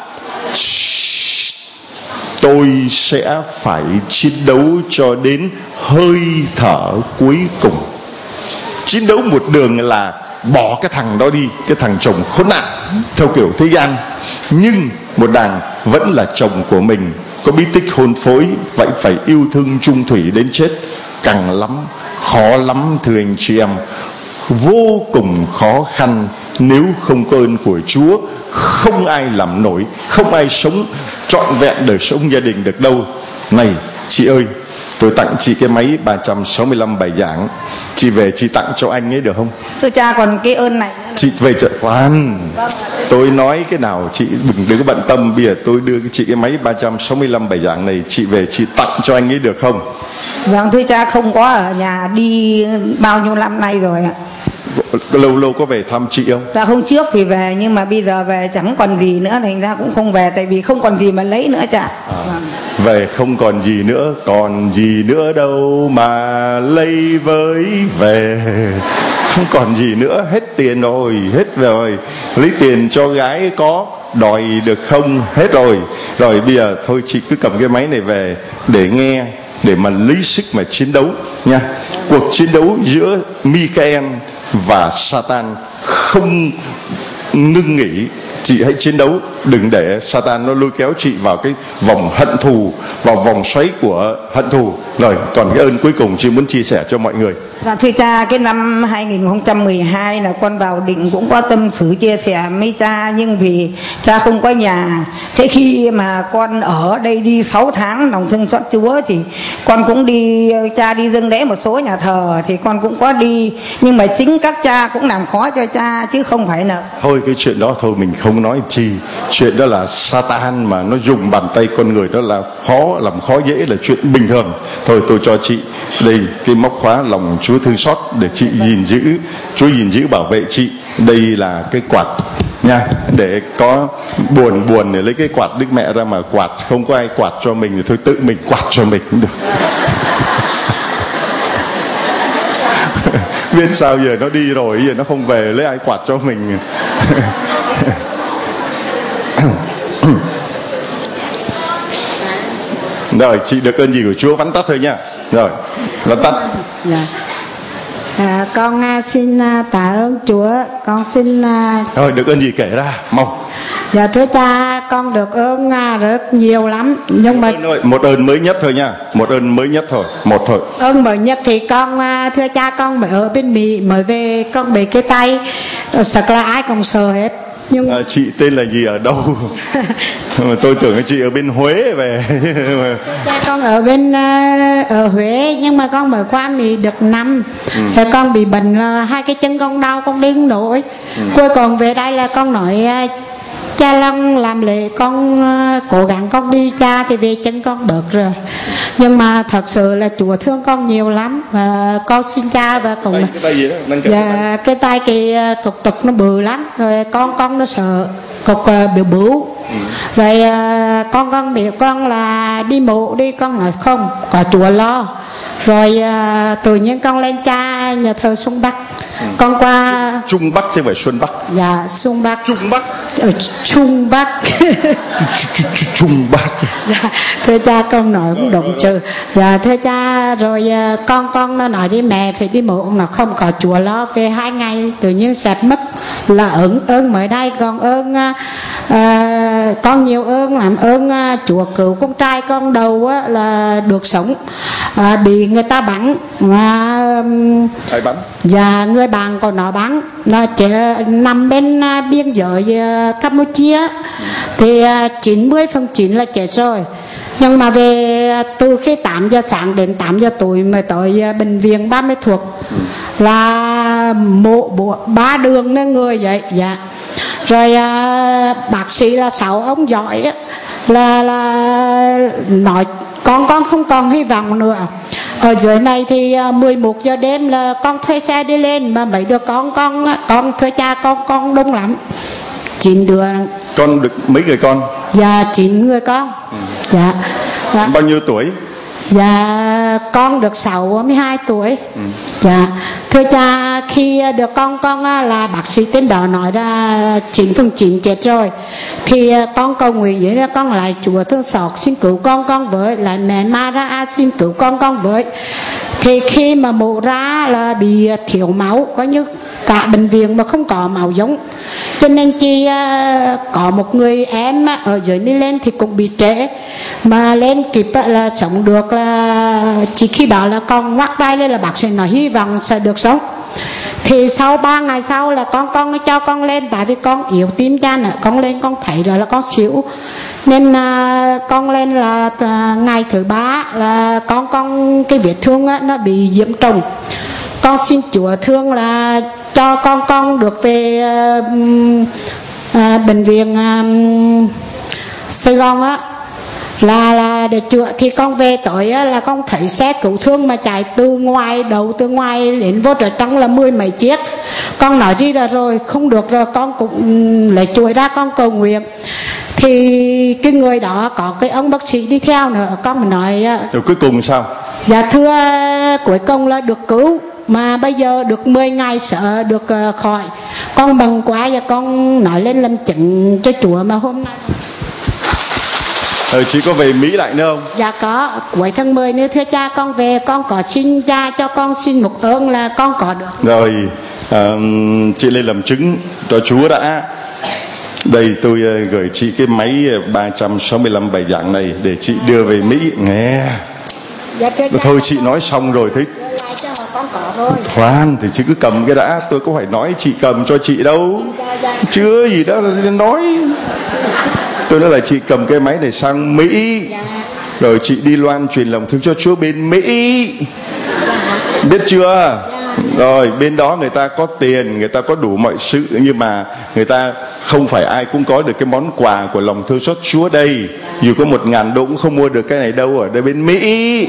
Speaker 1: tôi sẽ phải chiến đấu cho đến hơi thở cuối cùng. Chiến đấu một đường là bỏ cái thằng đó đi, cái thằng chồng khốn nạn theo kiểu thế gian, nhưng một đằng vẫn là chồng của mình, có bí tích hôn phối, vậy phải yêu thương chung thủy đến chết. Càng lắm, khó lắm thưa anh chị em, vô cùng khó khăn. Nếu không có ơn của Chúa, không ai làm nổi, không ai sống trọn vẹn đời sống gia đình được đâu. Này chị ơi, tôi tặng chị cái máy 365 bài giảng. Chị về chị tặng cho anh ấy được không?
Speaker 3: Thưa cha, còn cái ơn này
Speaker 1: chị về chợ khoan. Tôi nói cái nào chị đừng có bận tâm. Bây giờ tôi đưa chị cái máy 365 bài giảng này, chị về chị tặng cho anh ấy được không?
Speaker 3: Vâng thưa cha, không có ở nhà đi bao nhiêu năm nay rồi ạ.
Speaker 1: Lâu lâu có về thăm chị không?
Speaker 3: Dạ hôm trước thì về, nhưng mà bây giờ về chẳng còn gì nữa, thành ra cũng không về, tại vì không còn gì mà lấy nữa cha.
Speaker 1: Về không còn gì nữa, còn gì nữa đâu mà lấy với về. Không còn gì nữa, hết tiền rồi, hết rồi. Lấy tiền cho gái có, đòi được không, hết rồi. Rồi bây giờ thôi chị cứ cầm cái máy này về để nghe, để mà lấy sức mà chiến đấu nha. Cuộc chiến đấu giữa Michael và Satan không ngưng nghỉ. Chị hãy chiến đấu, đừng để Satan nó lôi kéo chị vào cái vòng hận thù, vào vòng xoáy của hận thù. Rồi, còn cái ơn cuối cùng chị muốn chia sẻ cho mọi người.
Speaker 3: Dạ thưa cha, cái năm 2012 là con vào định cũng có tâm sự chia sẻ với cha, nhưng vì cha không có nhà. Thế khi mà con ở đây đi 6 tháng lòng thương xót Chúa thì con cũng đi, cha đi dâng lễ một số nhà thờ thì con cũng có đi, nhưng mà chính các cha cũng làm khó cho cha chứ không phải là. Thôi
Speaker 1: cái chuyện đó thôi mình không nói chi. Chuyện đó là Satan mà nó dùng bàn tay con người, đó là làm khó dễ là chuyện bình thường. Thôi tôi cho chị đây cái móc khóa lòng Chúa thương xót để chị gìn giữ, Chúa gìn giữ bảo vệ chị. Đây là cái quạt nha, để có buồn để lấy cái quạt Đức Mẹ ra mà quạt, không có ai quạt cho mình thì thôi tự mình quạt cho mình cũng được. Biết sao giờ nó đi rồi, giờ nó không về lấy ai quạt cho mình. Rồi chị được ơn gì của Chúa vắn tắt thôi nha. Rồi vắn tắt.
Speaker 4: Dạ. Con xin tạ ơn Chúa. Con xin
Speaker 1: rồi được ơn gì kể ra mau.
Speaker 4: Dạ thưa cha, con được ơn rất nhiều lắm, nhưng mà
Speaker 1: một ơn mới nhất thôi nha, một ơn mới nhất thôi, một thôi.
Speaker 4: Ơn mới nhất thì con thưa cha, con mới ở bên Mỹ mới về, con bị cái tay sặc là ai cũng sợ hết. Nhưng
Speaker 1: chị tên là gì, ở đâu? Tôi tưởng chị ở bên Huế về.
Speaker 4: Cha con ở bên ở Huế, nhưng mà con mới qua Mỹ được năm. Rồi con bị bệnh là 2 cái chân con đau, con đi không nổi. Cuối cùng về đây là con nói cha Long làm lễ, con cố gắng con đi cha, thì về chân con bớt rồi. Nhưng mà thật sự là Chúa thương con nhiều lắm, và con xin cha và cùng
Speaker 1: cái tay gì đó,
Speaker 4: dạ, cái tay cái cục tực nó bự lắm, rồi con nó sợ cục biểu bướu. Rồi con biết con là đi mộ đi, con nói không có Chúa lo. Rồi tự nhiên con lên cha nhà thờ Xuân Bắc. Con qua
Speaker 1: Trung Bắc chứ không phải Xuân Bắc.
Speaker 4: Dạ Xuân Bắc.
Speaker 1: Trung Bắc.
Speaker 4: Trung Bắc.
Speaker 1: Trung Bắc.
Speaker 4: Dạ thưa cha, con nói cũng đúng chứ. Dạ thưa cha, rồi con nó nói đi mẹ phải đi mộ, ông nói không có Chúa lo, về 2 ngày tự nhiên sẹp mất. Là ơn mới đây, con ơn con nhiều ơn lắm, ơn Chúa cứu con trai con đầu là được sống, bị người ta bắn mà
Speaker 1: ai bắn?
Speaker 4: Dạ người bạn của nó bắn, nó nằm bên biên giới Campuchia thì 90% là chết rồi. Nhưng mà về từ khi 8 giờ sáng đến 8 giờ tối mới tới bệnh viện 30 thuộc là mộ 3 đường nên người vậy. Dạ. Rồi bác sĩ là 6 ông giỏi là nói con không còn hy vọng nữa. Ở dưới này thì 11 giờ đêm là con thuê xe đi lên, mà mấy đứa con thưa cha, con đông lắm, 9 đứa.
Speaker 1: Con được mấy người con?
Speaker 4: Dạ 9 người con. Dạ.
Speaker 1: Bao nhiêu tuổi?
Speaker 4: Dạ con được 62 tuổi. Dạ thưa cha, khi được con là bác sĩ tên đó nói là 9% chết rồi, thì con cầu nguyện vậy là con lại Chúa thương xót xin cứu con với, lại mẹ Maria xin cứu con với. Thì khi mà mổ ra là bị thiếu máu, có như cả bệnh viện mà không có máu giống, cho nên chị có một người em ở dưới đi lên thì cũng bị trễ, mà lên kịp là sống được, là chỉ khi đó là con ngoắc tay lên là bác sĩ nói hy vọng sẽ được sống. Thì sau 3 ngày sau là con nó cho con lên, tại vì con yếu tim cha nữa, con lên con thấy rồi là con xỉu, nên con lên là ngày thứ 3 là con cái vết thương nó bị nhiễm trùng. Con xin Chúa thương là cho con được về bệnh viện Sài Gòn á, là để chữa. Thì con về tới là con thấy xe cứu thương mà chạy từ ngoài đến vô trở trong là 10 mấy chiếc. Con nói đi là rồi không được rồi, con cũng lấy chuỗi ra con cầu nguyện. Thì cái người đó có cái ông bác sĩ đi theo nữa, con mới nói
Speaker 1: rồi cuối cùng sao?
Speaker 4: Dạ thưa, cuối cùng là được cứu, mà bây giờ được 10 ngày sợ được khỏi. Con mừng quá và con nói lên làm chứng cho Chúa mà hôm nay.
Speaker 1: Chị có về Mỹ lại nữa không?
Speaker 4: Dạ có, cuối tháng 10 nữa thưa cha con về, con có xin cha cho con xin một ơn là con có được.
Speaker 1: Rồi, chị lên làm chứng cho Chúa đã. Đây tôi gửi chị cái máy 365 bài giảng này để chị đưa về Mỹ nghe.
Speaker 4: Dạ,
Speaker 1: thôi chị nói xong rồi thấy khoan thì chị cứ cầm cái đã, tôi có phải nói chị cầm cho chị đâu. Chưa gì đó nói. Tôi nói là chị cầm cái máy này sang Mỹ, rồi chị đi loan truyền lòng thương cho Chúa bên Mỹ, biết chưa? Rồi bên đó người ta có tiền, người ta có đủ mọi sự, nhưng mà người ta không phải ai cũng có được cái món quà của lòng thương xót Chúa đây. Dù có 1.000 đô cũng không mua được cái này đâu ở đây bên Mỹ.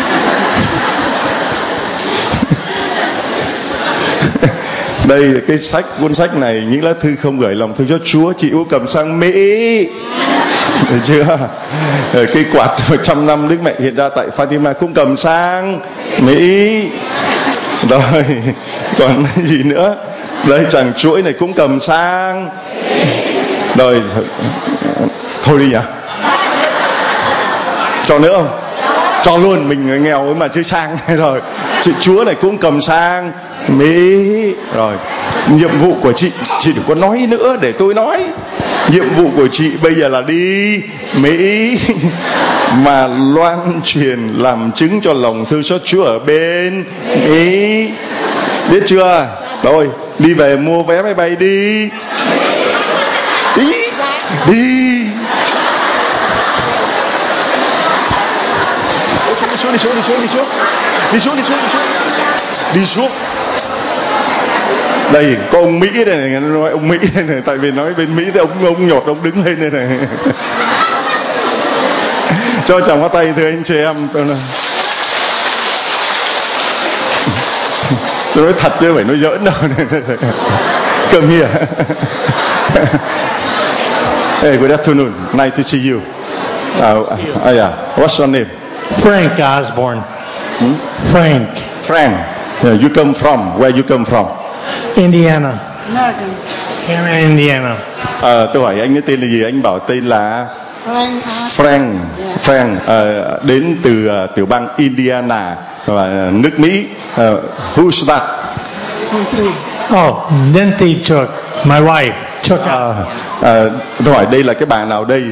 Speaker 1: Đây là cái sách, cuốn sách này, những lá thư không gửi lòng thương cho Chúa, chị cũng cầm sang Mỹ, được chưa? Cái quạt 100 năm Đức Mẹ hiện ra tại Fatima cũng cầm sang Mỹ. Rồi còn gì nữa? Đây chàng chuỗi này cũng cầm sang. Rồi thôi đi nhỉ, cho nữa không? Cho luôn, mình nghèo ấy mà chơi sang. Rồi chị Chúa này cũng cầm sang Mỹ. Rồi nhiệm vụ của chị đừng có nói nữa, để tôi nói. Nhiệm vụ của chị bây giờ là đi Mỹ mà loan truyền làm chứng cho lòng thương xót Chúa ở bên Mỹ, biết chưa? Rồi đi về mua vé máy bay đi. Đi xuống. Đây có ông Mỹ đây này, nói ông Mỹ đây này, tại vì nói bên Mỹ thì ông nhột, ông đứng lên đây này. Cho chồng có tay thưa anh chị em. Tôi nói thật chứ phải nói giỡn đâu. Come here. Hey, good afternoon. Nice to see you. Yeah. What's your name?
Speaker 5: Frank Osborne.
Speaker 1: Frank. You come from? Where you come from?
Speaker 5: Indiana. Here in Indiana.
Speaker 1: Tôi hỏi anh ấy tên là gì? Anh bảo tên là Frank. Đến từ tiểu bang Indiana và nước Mỹ. Who's that?
Speaker 5: Oh, Denti took my wife.
Speaker 1: Tôi hỏi đây là cái bà nào đây?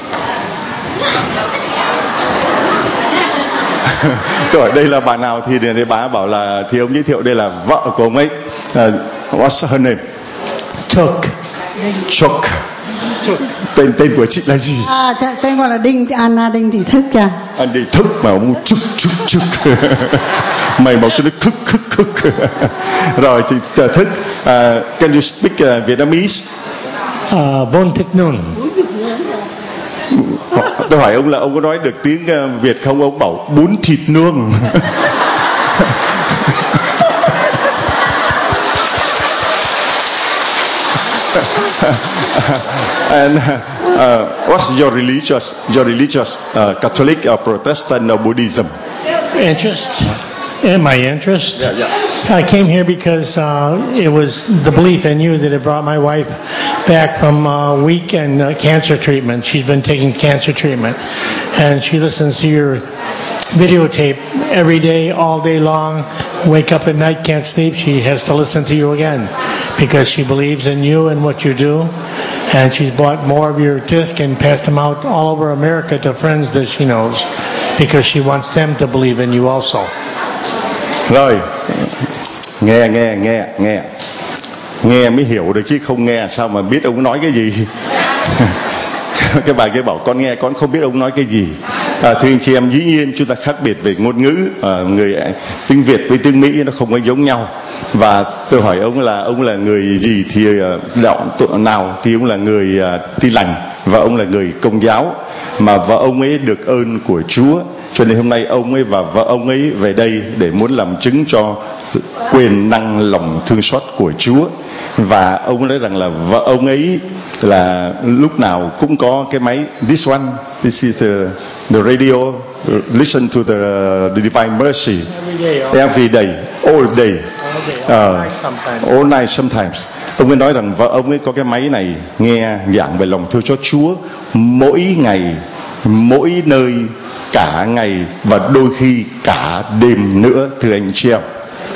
Speaker 1: Tôi hỏi đây là bà nào thì để bà bảo là, thì ông giới thiệu đây là vợ của ông ấy. What's her name? Chok. Tên của chị là gì?
Speaker 6: Tên gọi là Anna Đinh Thị Thức kìa.
Speaker 1: Anh Đinh Thức mà ông chuk. Mày bảo cho nó khức. Rồi chị Thức, can you speak Vietnamese?
Speaker 5: Bon thịt nôn.
Speaker 1: Tôi hỏi ông là ông có nói được tiếng Việt không? Ông bảo bún thịt nương. And what's your religious Catholic or Protestant or Buddhism?
Speaker 5: Interest. My interest.
Speaker 1: Yeah.
Speaker 5: I came here because it was the belief in you that it brought my wife back from week and cancer treatment. She's been taking cancer treatment, and she listens to your videotape every day, all day long. Wake up at night, can't sleep. She has to listen to you again because she believes in you and what you do. And she's bought more of your disc and passed them out all over America to friends that she knows because she wants them to believe in you also.
Speaker 1: Rồi, nghe mới hiểu được chứ không nghe sao mà biết ông nói cái gì. Cái bà kia bảo con nghe, con không biết ông nói cái gì. Thưa anh chị em, dĩ nhiên chúng ta khác biệt về ngôn ngữ, người tiếng Việt với tiếng Mỹ nó không có giống nhau. Và tôi hỏi ông là người gì thì đạo nào, thì ông là người Tin Lành và ông là người Công giáo, mà vợ ông ấy được ơn của Chúa, cho nên hôm nay ông ấy và vợ ông ấy về đây để muốn làm chứng cho quyền năng lòng thương xót của Chúa. Và ông nói rằng là vợ ông ấy là lúc nào cũng có cái máy, this is the radio, listen to the Divine Mercy every day, all day, all night sometimes. Ông ấy nói rằng vợ ông ấy có cái máy này nghe giảng về lòng thương xót Chúa mỗi ngày mỗi nơi, cả ngày và đôi khi cả đêm nữa, thưa anh chị em.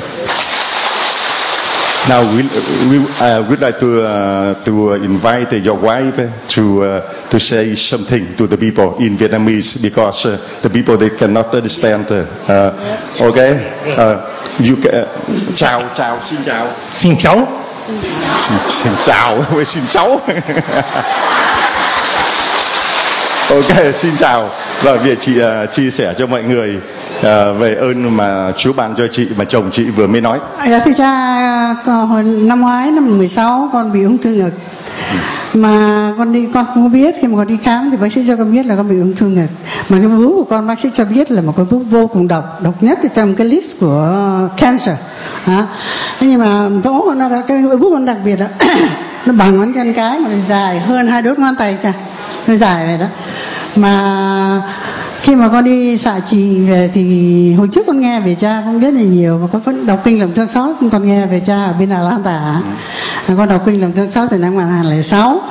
Speaker 1: Now we would like to invite your wife to say something to the people in Vietnamese because the people they cannot understand. Okay, you chào, xin chào.
Speaker 5: Xin cháu.
Speaker 1: Xin chào, với xin cháu. Ok, xin chào. Rồi bây giờ chị chia sẻ cho mọi người về ơn mà Chúa ban cho chị mà chồng chị vừa mới nói.
Speaker 6: Thưa cha, hồi năm ngoái năm 16 con bị ung thư ngực. Mà con không biết, khi mà con đi khám thì bác sĩ cho con biết là con bị ung thư ngực. Mà cái bướu của con bác sĩ cho biết là một cái bướu vô cùng độc nhất trong cái list của cancer. Thế nhưng mà chỗ con là cái bướu con đặc biệt đó, nó bằng ngón chân cái mà dài hơn 2 đốt ngón tay cha, nó dài vậy đó. Mà khi mà con đi xạ trị về thì hồi trước con nghe về cha không biết là nhiều, mà con vẫn đọc kinh lòng thương xót, con nghe về cha ở bên Lan Tả. Con đọc kinh lòng thương xót từ năm 2006.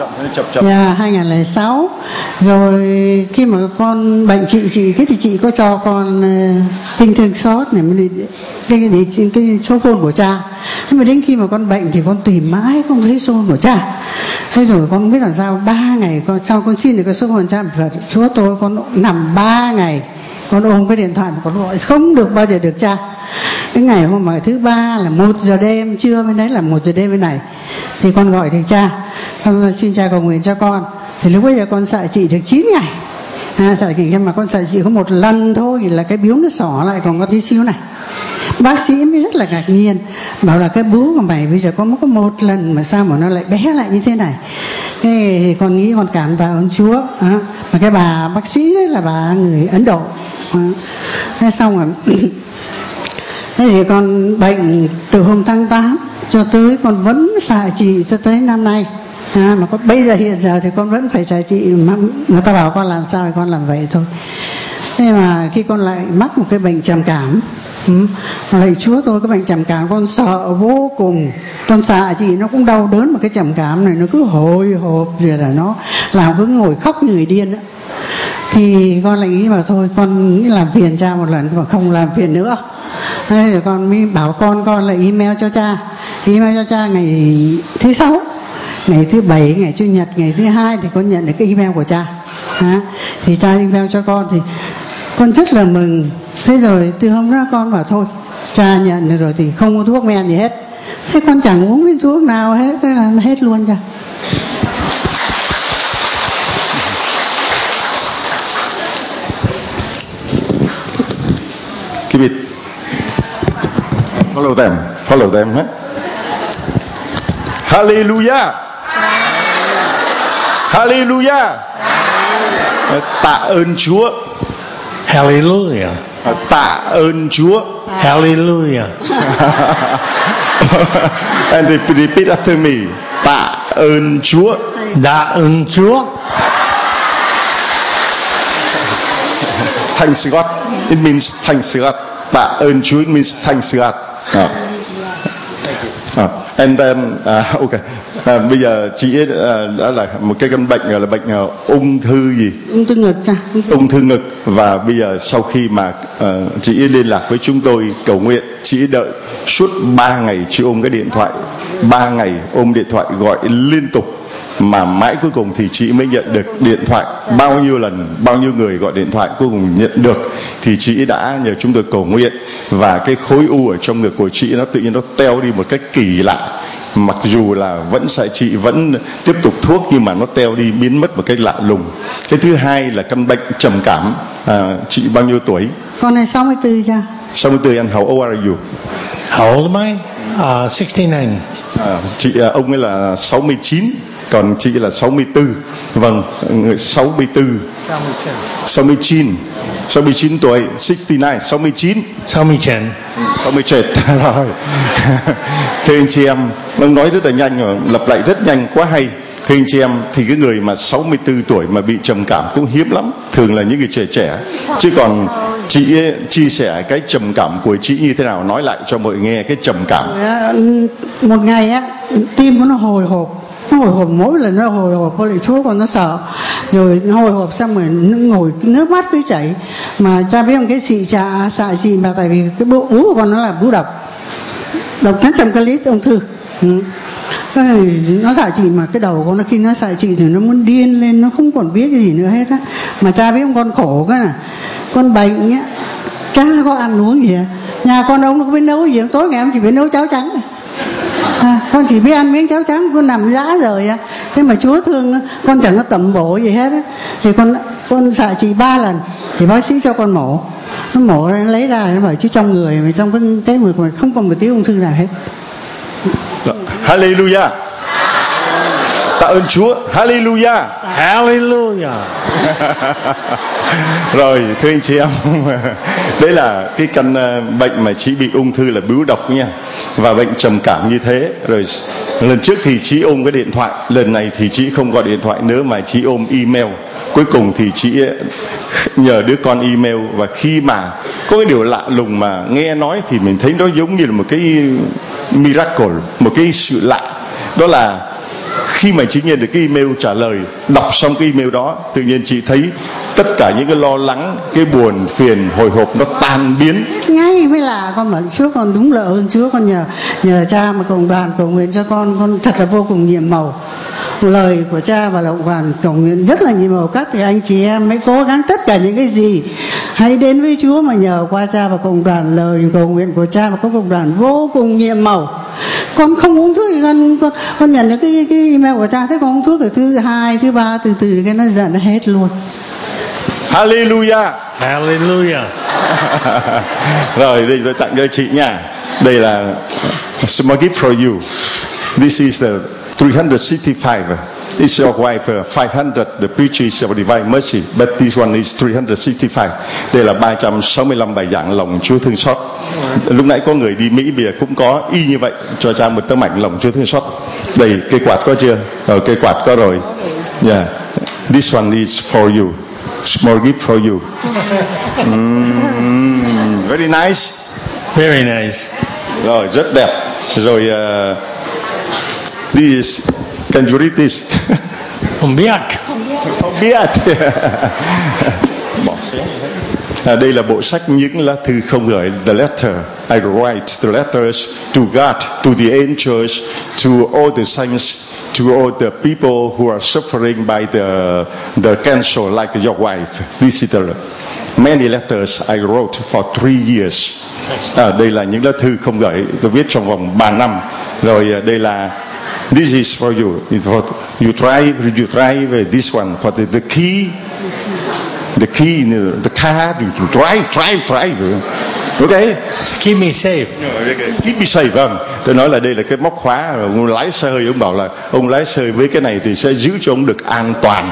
Speaker 6: 2006. Rồi khi mà con bệnh chị cái thì chị có cho con kinh thương xót này mới cái số phone của cha. Nhưng mà đến khi mà con bệnh thì con tìm mãi không thấy số phone của cha. Thế rồi con không biết làm sao 3 ngày sau con xin được cái số phone cha, Chúa tôi con nằm 3 ngày con ôm cái điện thoại mà con gọi không được bao giờ được cha. Cái ngày hôm mà thứ 3 là 1 giờ đêm, trưa bên đấy là 1 giờ đêm bên này thì con gọi được cha, xin cha cầu nguyện cho con. Thì lúc bây giờ con xạ trị được 9 ngày. Xạ trị mà con xạ trị có một lần thôi thì là cái biếu nó xỏ lại còn có tí xíu này. Bác sĩ mới rất là ngạc nhiên, bảo là cái bướu của mày bây giờ có một lần mà sao mà nó lại bé lại như thế này. Thế thì con nghĩ con cảm tạ ơn Chúa. Mà cái bà bác sĩ đấy là bà người Ấn Độ. Thế xong rồi thế thì con bệnh từ hôm tháng 8 cho tới con vẫn xạ trị cho tới năm nay. Mà bây giờ hiện giờ thì con vẫn phải xạ trị, mà người ta bảo con làm sao thì con làm vậy thôi. Thế mà khi con lại mắc một cái bệnh trầm cảm, lạy Chúa tôi, cái bệnh trầm cảm con sợ vô cùng. Con xạ trị nó cũng đau đớn, mà cái trầm cảm này nó cứ hồi hộp rồi là nó làm cứ ngồi khóc như người điên đó. Thì con lại nghĩ bảo thôi con nghĩ làm phiền cha một lần mà không làm phiền nữa. Thế rồi con mới bảo con lại email cho cha ngày thứ 6, ngày thứ 7, ngày Chủ nhật, ngày thứ 2 thì con nhận được cái email của cha. Thì cha email cho con thì con rất là mừng. Thế rồi từ hôm đó con bảo thôi cha nhận được rồi thì không có thuốc men gì hết. Thế con chẳng uống cái thuốc nào hết, thế là hết luôn cha.
Speaker 1: Keep it. Follow them. Hallelujah. Hallelujah. Tạ ơn Chúa.
Speaker 5: Hallelujah.
Speaker 1: Tạ ơn Chúa.
Speaker 5: Hallelujah.
Speaker 1: And repeat after me. Tạ ơn Chúa.
Speaker 5: Tạ ơn Chúa.
Speaker 1: Thanks God. It means thanks God. Tạ ơn Chúa. It means thanks God. And then okay. Bây giờ chị ấy đã là một cái căn bệnh gọi là bệnh ung thư gì?
Speaker 6: Ung thư ngực cha.
Speaker 1: Ung thư ngực. Và bây giờ sau khi mà chị ấy liên lạc với chúng tôi cầu nguyện, chị ấy đợi suốt 3 ngày chị ôm cái điện thoại, 3 ngày ôm điện thoại gọi liên tục, mà mãi cuối cùng thì chị mới nhận được điện thoại. Bao nhiêu lần, bao nhiêu người gọi điện thoại cuối cùng nhận được, thì chị đã nhờ chúng tôi cầu nguyện, và cái khối u ở trong ngực của chị nó tự nhiên nó teo đi một cách kỳ lạ. Mặc dù là vẫn xạ trị, vẫn tiếp tục thuốc, nhưng mà nó teo đi, biến mất một cách lạ lùng. Cái thứ hai là căn bệnh trầm cảm. Chị bao nhiêu tuổi?
Speaker 6: Con này 64 cha.
Speaker 1: 64. And how old are you?
Speaker 5: How old am I? 69.
Speaker 1: Chị ông ấy là 69, còn chị là 64. Vâng, 64. 69 tuổi. 69. 69 rồi. Thưa anh chị em, nó nói rất là nhanh rồi, lặp lại rất nhanh, quá hay. Thưa anh chị em, thì cái người mà 64 tuổi mà bị trầm cảm cũng hiếm lắm, thường là những người trẻ. Chứ còn chị ấy chia sẻ cái trầm cảm của chị như thế nào, nói lại cho mọi người nghe cái trầm cảm.
Speaker 6: Một ngày á, tim của nó hồi hộp, Nó hồi hộp, mỗi lần nó hồi hộp với lại Chúa con nó sợ, rồi nó hồi hộp xong rồi nó ngồi nước mắt cứ chảy. Mà cha biết không, cái xạ trị mà tại vì cái bướu của con nó là bướu độc 500 cali ung thư. Nó xạ trị mà cái đầu con nó khi nó xạ trị thì nó muốn điên lên, nó không còn biết cái gì nữa hết á. Mà cha biết không, con khổ cái này, con bệnh nhá, cha có ăn uống gì à? Nhà con ông nó có biết nấu gì không? Tối ngày ông chỉ biết nấu cháo trắng. Con chỉ biết ăn miếng cháo trắng, con nằm rã rồi á. Thế mà Chúa thương con chẳng có tẩm bổ gì hết á. Thì con xạ trị 3 lần thì bác sĩ cho con mổ. Nó mổ ra, nó lấy ra, nó bảo chứ trong người mà trong cái người không còn một tí ung thư nào hết.
Speaker 1: Hallelujah. Tạ ơn Chúa. Hallelujah.
Speaker 5: Hallelujah.
Speaker 1: Rồi thưa anh chị em, đấy là cái căn bệnh mà chị bị ung thư là bướu độc nha, và bệnh trầm cảm như thế. Rồi lần trước thì chị ôm cái điện thoại, lần này thì chị không gọi điện thoại nữa mà chị ôm email. Cuối cùng thì chị nhờ đứa con email, và khi mà có cái điều lạ lùng mà nghe nói thì mình thấy nó giống như là một cái miracle, một cái sự lạ. Đó là khi mà chị nhận được cái email trả lời, đọc xong cái email đó, tự nhiên chị thấy tất cả những cái lo lắng, cái buồn phiền, hồi hộp nó tan biến
Speaker 6: ngay. Mới là con bảo Chúa, con đúng là ơn Chúa, con nhờ cha mà cộng đoàn cầu nguyện cho con thật là vô cùng nhiệm màu. Lời của cha và cộng đoàn cầu nguyện rất là nhiệm màu. Các thì anh chị em hãy cố gắng tất cả những cái gì hãy đến với Chúa mà nhờ qua cha và cộng đoàn. Lời cầu nguyện của cha và cộng đoàn vô cùng nhiệm màu. Con không uống thuốc thì con nhận được cái email của cha, thế con uống thuốc từ thứ 2, thứ 3, từ từ cái nó dần nó hết luôn.
Speaker 1: Hallelujah.
Speaker 5: Hallelujah.
Speaker 1: Rồi đây tôi tặng cho chị nha. Đây là small gift for you. This is the 365. It's your wife 500. The preacher is of divine mercy, but this one is 365. Đây là 365 bài giảng lòng Chúa thương xót. Lúc nãy có người đi Mỹ bây giờ cũng có y như vậy, cho cha một tấm ảnh lòng Chúa thương xót. Đây, cây quạt có chưa? Cây quạt có rồi. Yeah. This one is for you. Small gift for you. Very nice.
Speaker 5: Very nice.
Speaker 1: Rồi, rất đẹp. Rồi this is, can you read this?
Speaker 5: Không biết.
Speaker 1: Đây là bộ sách những lá thư không gửi, the letter I write, the letters to God, to the angels, to all the saints, to all the people who are suffering by the cancer like your wife. This is the many letters I wrote for 3 years. Đây là những lá thư không gửi tôi viết trong vòng 3 năm. Rồi đây là this is for you. You try with this one for the key. The key, the car, you try. Okay.
Speaker 5: Keep me safe.
Speaker 1: Keep me safe, vâng. Tôi nói là đây là cái móc khóa. Ông lái xe hơi, ông bảo là ông lái xe hơi với cái này thì sẽ giữ cho ông được an toàn.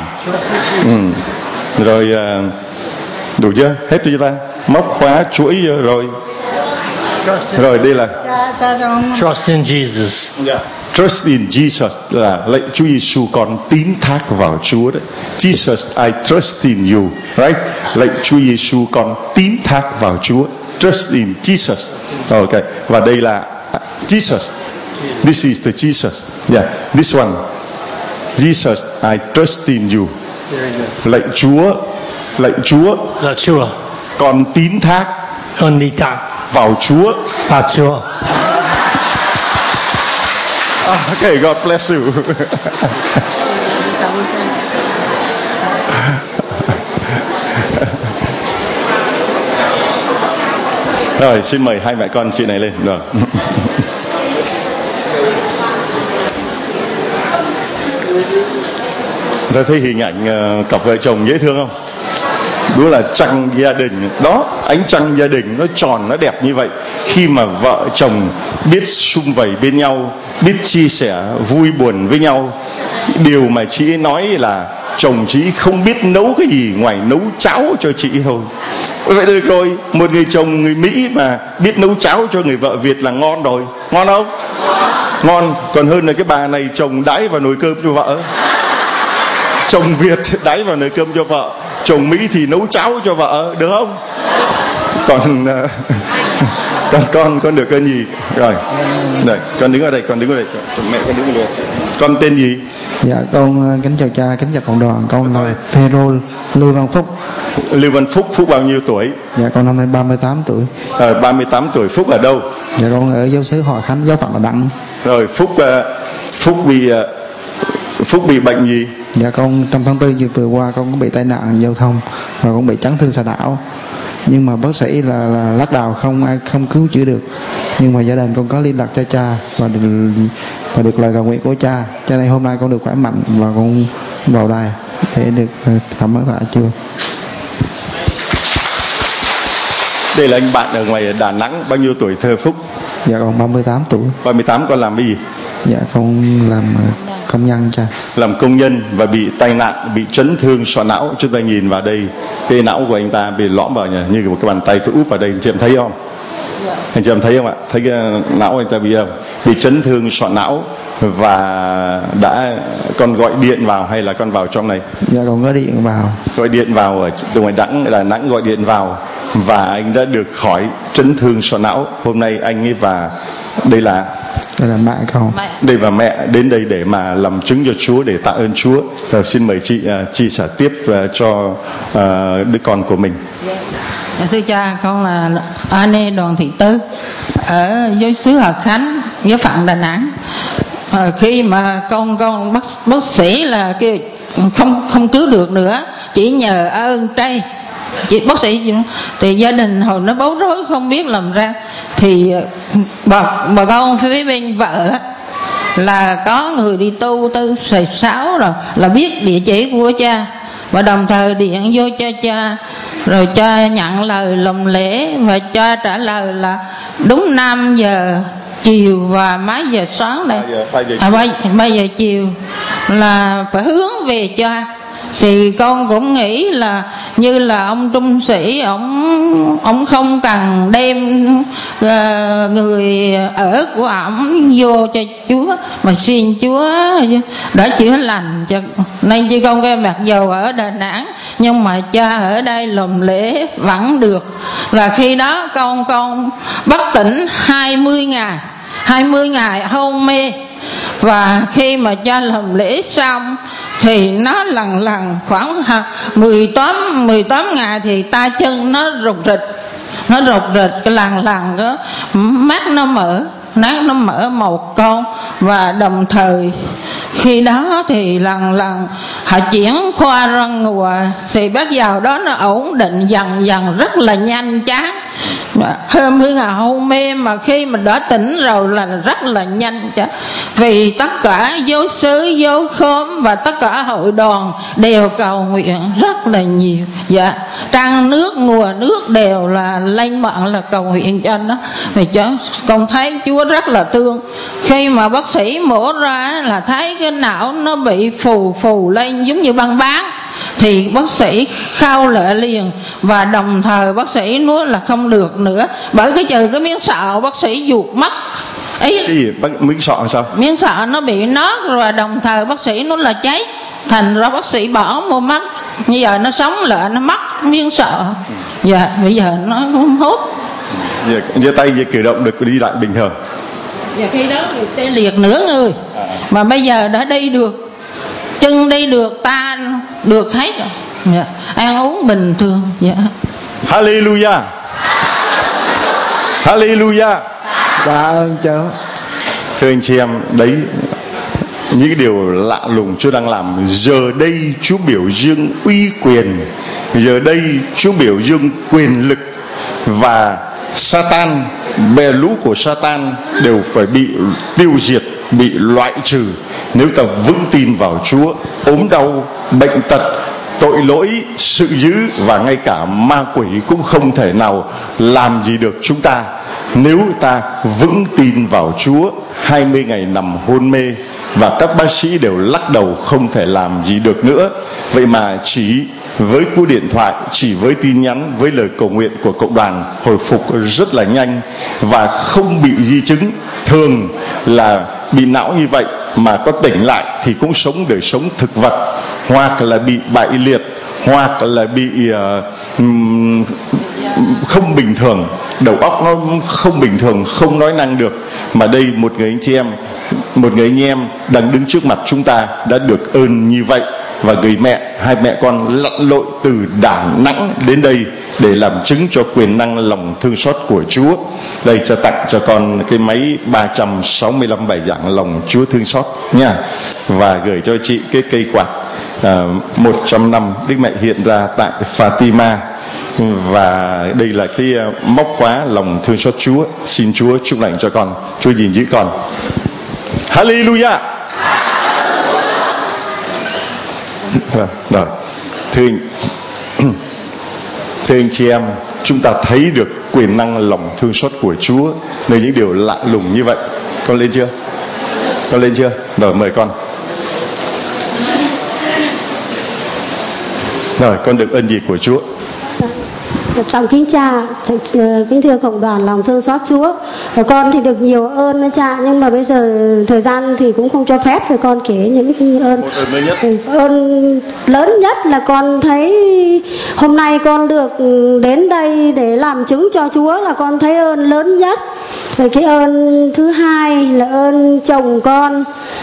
Speaker 1: Rồi đủ chưa? Hết rồi chưa ta? Móc khóa, chuỗi rồi. Rồi đây là
Speaker 5: Trust in Jesus.
Speaker 1: Yeah. Trust in Jesus là lạy Chúa Giêsu, con tín thác vào Chúa đấy. Jesus, I trust in you, right? Lạy Chúa Giêsu, con tín thác vào Chúa. Trust in Jesus. Okay. Và đây là Jesus. This is the Jesus. Yeah. This one. Jesus, I trust in you. Lạy Chúa.
Speaker 5: Lạy Chúa.
Speaker 1: Con tín thác.
Speaker 5: Con tín thác
Speaker 1: vào Chúa.
Speaker 5: Vào Chúa.
Speaker 1: Okay, God bless you. Rồi, xin mời hai mẹ con chị này lên. Rồi. Tôi thấy hình ảnh cặp vợ chồng dễ thương không? Đúng là trăng gia đình đó, ánh trăng gia đình nó tròn, nó đẹp như vậy. Khi mà vợ chồng biết sum vầy bên nhau, biết chia sẻ vui buồn với nhau. Điều mà chị nói là chồng chị không biết nấu cái gì ngoài nấu cháo cho chị thôi. Vậy được rồi, một người chồng người Mỹ mà biết nấu cháo cho người vợ Việt là ngon rồi. Ngon không? Ngon. Còn hơn là cái bà này chồng đãi vào nồi cơm cho vợ. Chồng Việt đãi vào nồi cơm cho vợ, chồng Mỹ thì nấu cháo cho vợ, được không? con được ơn gì rồi? Rồi con đứng ở đây, mẹ con đứng ở đây. Con tên gì?
Speaker 2: Dạ con kính chào cha, kính chào cộng đoàn. Con là Phêrô Lưu Văn Phúc.
Speaker 1: Lưu Văn Phúc. Phúc bao nhiêu tuổi?
Speaker 2: Dạ con năm nay 38 tuổi.
Speaker 1: 38 tuổi. Phúc ở đâu?
Speaker 2: Dạ con ở giáo xứ Hòa Khánh, giáo phận Đà Nẵng.
Speaker 1: Rồi Phúc bị bệnh gì?
Speaker 2: Dạ con trong tháng 4 vừa qua con cũng bị tai nạn giao thông và cũng bị chấn thương sọ não, nhưng mà bác sĩ là lắc đầu không cứu chữa được. Nhưng mà gia đình con có liên lạc cho cha và được lời cầu nguyện của cha, cho nên hôm nay con được khỏe mạnh và con vào đây để được thăm bác tạ chưa.
Speaker 1: Đây là anh bạn ở ngoài Đà Nẵng. Bao nhiêu tuổi thơ Phúc?
Speaker 2: Dạ con 38 tuổi.
Speaker 1: 38. Con làm cái gì?
Speaker 2: Dạ con làm công nhân cha.
Speaker 1: Làm công nhân và bị tai nạn, bị chấn thương sọ não. Chúng ta nhìn vào đây, cái não của anh ta bị lõm vào như một cái bàn tay tôi úp vào đây. Anh chị em thấy không? Anh chị em thấy không ạ? Thấy cái não anh ta bị chấn thương sọ não. Và con gọi điện vào hay là con vào trong này?
Speaker 2: Dạ con có điện vào.
Speaker 1: Gọi điện vào ở từ ngoài Đà Nẵng gọi điện vào, và anh đã được khỏi chấn thương sọ não. Hôm nay anh ấy và đây là
Speaker 2: mẹ con.
Speaker 1: Đây và mẹ đến đây để mà làm chứng cho Chúa, để tạ ơn Chúa. Rồi xin mời chị chia sẻ tiếp cho đứa con của mình.
Speaker 7: Thưa cha, con là Anne Đoàn Thị Tư ở giáo xứ Hòa Khánh, giáo phận Đà Nẵng. Khi mà con bác sĩ là kêu không cứu được nữa, chỉ nhờ ơn trai chị bác sĩ, thì gia đình hồi nó bối rối không biết làm ra, thì bà con phía bên vợ là có người đi tu tư sài sáu rồi, là biết địa chỉ của cha và đồng thời điện vô cho cha, rồi cha nhận lời làm lễ và cha trả lời là đúng 5 giờ chiều và mấy giờ sáng đây, 3 giờ chiều là phải hướng về cha. Thì con cũng nghĩ là như là ông trung sĩ ông không cần đem người ở của ổng vô cho Chúa, mà xin Chúa đã chữa lành cho. Nên chứ con cái mặc dầu ở Đà Nẵng nhưng mà cha ở đây làm lễ vẫn được. Là khi đó con bất tỉnh 20 ngày hôn mê. Và khi mà cha làm lễ xong thì nó lần khoảng 18 ngày thì tay chân nó rụt rịch cái lần đó, mắt nó mở một con. Và đồng thời khi đó thì lần họ chuyển khoa răng ngùa, thì bắt đầu đó nó ổn định dần rất là nhanh chóng. Hơn 10 ngày hôn mê mà khi mà đã tỉnh rồi là rất là nhanh chóng. Vì tất cả giáo xứ, giáo khóm và tất cả hội đoàn đều cầu nguyện rất là nhiều. Dạ, trăng nước mùa nước đều là lên mạng là cầu nguyện cho nó. Vì con thấy Chúa rất là thương. Khi mà bác sĩ mổ ra là thấy cái não nó bị phù lên giống như băng bán, thì bác sĩ khâu lại liền. Và đồng thời bác sĩ nói là không được nữa, bởi cái trừ cái miếng sọ bác sĩ ruột mất. Ý
Speaker 1: cái gì? Miếng sọ sao?
Speaker 7: Miếng sọ nó bị nót rồi, đồng thời bác sĩ nói là cháy, thành ra bác sĩ bỏ một mắt. Bây giờ nó sống lại, nó mất miếng sọ. Dạ, bây giờ nó không hút.
Speaker 1: Giờ tay về cử động được, đi lại bình thường.
Speaker 7: Dạ, khi đó thì tê liệt nửa người, mà bây giờ đã đi được, chân đi được, ta được hết rồi. Dạ, ăn uống bình thường. Dạ.
Speaker 1: Hallelujah. Hallelujah.
Speaker 2: Tạ ơn Chúa.
Speaker 1: Thưa anh chị em, đấy những điều lạ lùng Chúa đang làm. Giờ đây Chúa biểu dương uy quyền, giờ đây Chúa biểu dương quyền lực, và Satan, bè lũ của Satan đều phải bị tiêu diệt, bị loại trừ nếu ta vững tin vào Chúa. Ốm đau, bệnh tật, tội lỗi, sự dữ và ngay cả ma quỷ cũng không thể nào làm gì được chúng ta nếu ta vững tin vào Chúa. 20 ngày nằm hôn mê và các bác sĩ đều lắc đầu không thể làm gì được nữa. Vậy mà chỉ với cú điện thoại, chỉ với tin nhắn, với lời cầu nguyện của cộng đoàn hồi phục rất là nhanh và không bị di chứng. Thường là bị não như vậy mà có tỉnh lại thì cũng sống đời sống thực vật, hoặc là bị bại liệt, hoặc là bị không bình thường, đầu óc nó không bình thường, không nói năng được, mà đây một người anh chị em, một người anh em đang đứng trước mặt chúng ta đã được ơn như vậy. Và người mẹ, hai mẹ con lặn lội từ Đà Nẵng đến đây để làm chứng cho quyền năng lòng thương xót của Chúa. Đây, cho tặng cho con cái máy 365 bài giảng lòng Chúa thương xót nha. Và gửi cho chị cái cây quạt 100 năm Đức Mẹ hiện ra tại Fatima. Và đây là cái móc khóa lòng thương xót Chúa. Xin Chúa chúc lành cho con, Chúa gìn giữ con. Hallelujah. Rồi, thưa anh chị em, chúng ta thấy được quyền năng lòng thương xót của Chúa nơi những điều lạ lùng như vậy. Con lên chưa? Con lên chưa? Rồi, mời con. Rồi, con được ơn gì của Chúa?
Speaker 8: Trọng kính cha, kính thưa cộng đoàn lòng thương xót Chúa. Con thì được nhiều ơn đó cha, nhưng mà bây giờ thời gian thì cũng không cho phép rồi con kể những cái ơn. Ơn lớn nhất là con thấy hôm nay con được đến đây để làm chứng cho Chúa là con thấy ơn lớn nhất. Rồi cái ơn thứ hai là ơn chồng con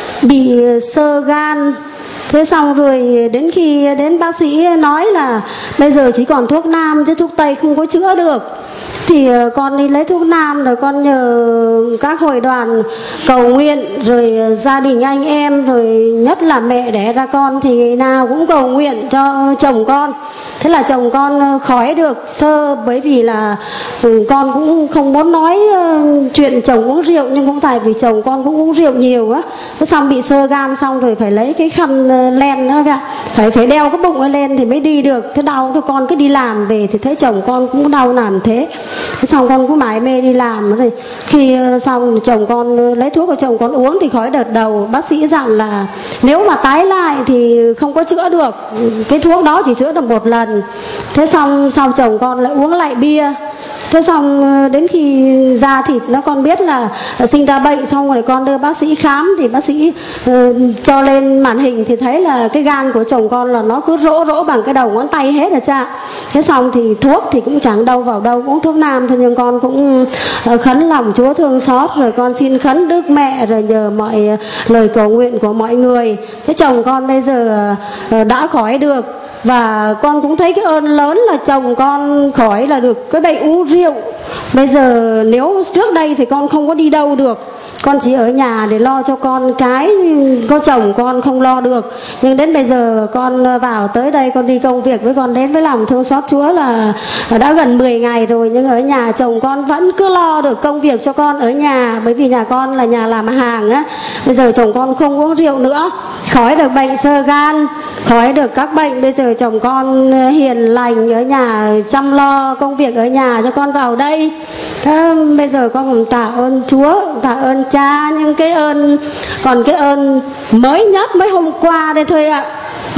Speaker 8: bị xơ gan. Thế xong rồi đến khi đến bác sĩ nói là bây giờ chỉ còn thuốc nam chứ thuốc tây không có chữa được, thì con đi lấy thuốc nam, rồi con nhờ các hội đoàn cầu nguyện, rồi gia đình anh em, rồi nhất là mẹ đẻ ra con thì ngày nào cũng cầu nguyện cho chồng con. Thế là chồng con khỏi được sơ, bởi vì là con cũng không muốn nói chuyện chồng uống rượu, nhưng cũng tại vì chồng con cũng uống rượu nhiều á. Thế xong bị xơ gan xong rồi phải lấy cái khăn len nữa kìa, phải đeo cái bụng lên thì mới đi được. Thế đau thôi, con cứ đi làm về thì thấy chồng con cũng đau làm thế. Thế xong con cứ mải mê đi làm. Rồi khi xong chồng con lấy thuốc của chồng con uống thì khỏi đợt đầu. Bác sĩ dặn là nếu mà tái lại thì không có chữa được, cái thuốc đó chỉ chữa được một lần. Thế xong sau chồng con lại uống lại bia. Thế xong đến khi da thịt nó con biết là sinh ra bệnh, xong rồi con đưa bác sĩ khám thì bác sĩ cho lên màn hình thì thấy là cái gan của chồng con là nó cứ rỗ bằng cái đầu ngón tay hết rồi cha. Thế xong thì thuốc thì cũng chẳng đâu vào đâu, uống thuốc nam thôi, nhưng con cũng khấn lòng Chúa thương xót, rồi con xin khấn Đức Mẹ, rồi nhờ mọi lời cầu nguyện của mọi người. Thế chồng con bây giờ đã khỏi được. Và con cũng thấy cái ơn lớn là chồng con khỏi là được cái bệnh uống rượu. Bây giờ nếu trước đây thì con không có đi đâu được, con chỉ ở nhà để lo cho con cái, có chồng con không lo được. Nhưng đến bây giờ con vào tới đây, con đi công việc với con đến với lòng thương xót Chúa là đã gần 10 ngày rồi. Nhưng ở nhà chồng con vẫn cứ lo được công việc cho con ở nhà, bởi vì nhà con là nhà làm hàng á. Bây giờ chồng con không uống rượu nữa, khỏi được bệnh xơ gan, khỏi được các bệnh. Bây giờ chồng con hiền lành ở nhà, chăm lo công việc ở nhà cho con vào đây. Thế bây giờ con cũng tạ ơn Chúa, tạ ơn cha. Nhưng cái ơn, còn cái ơn mới nhất mấy hôm qua đây thôi ạ.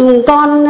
Speaker 8: Con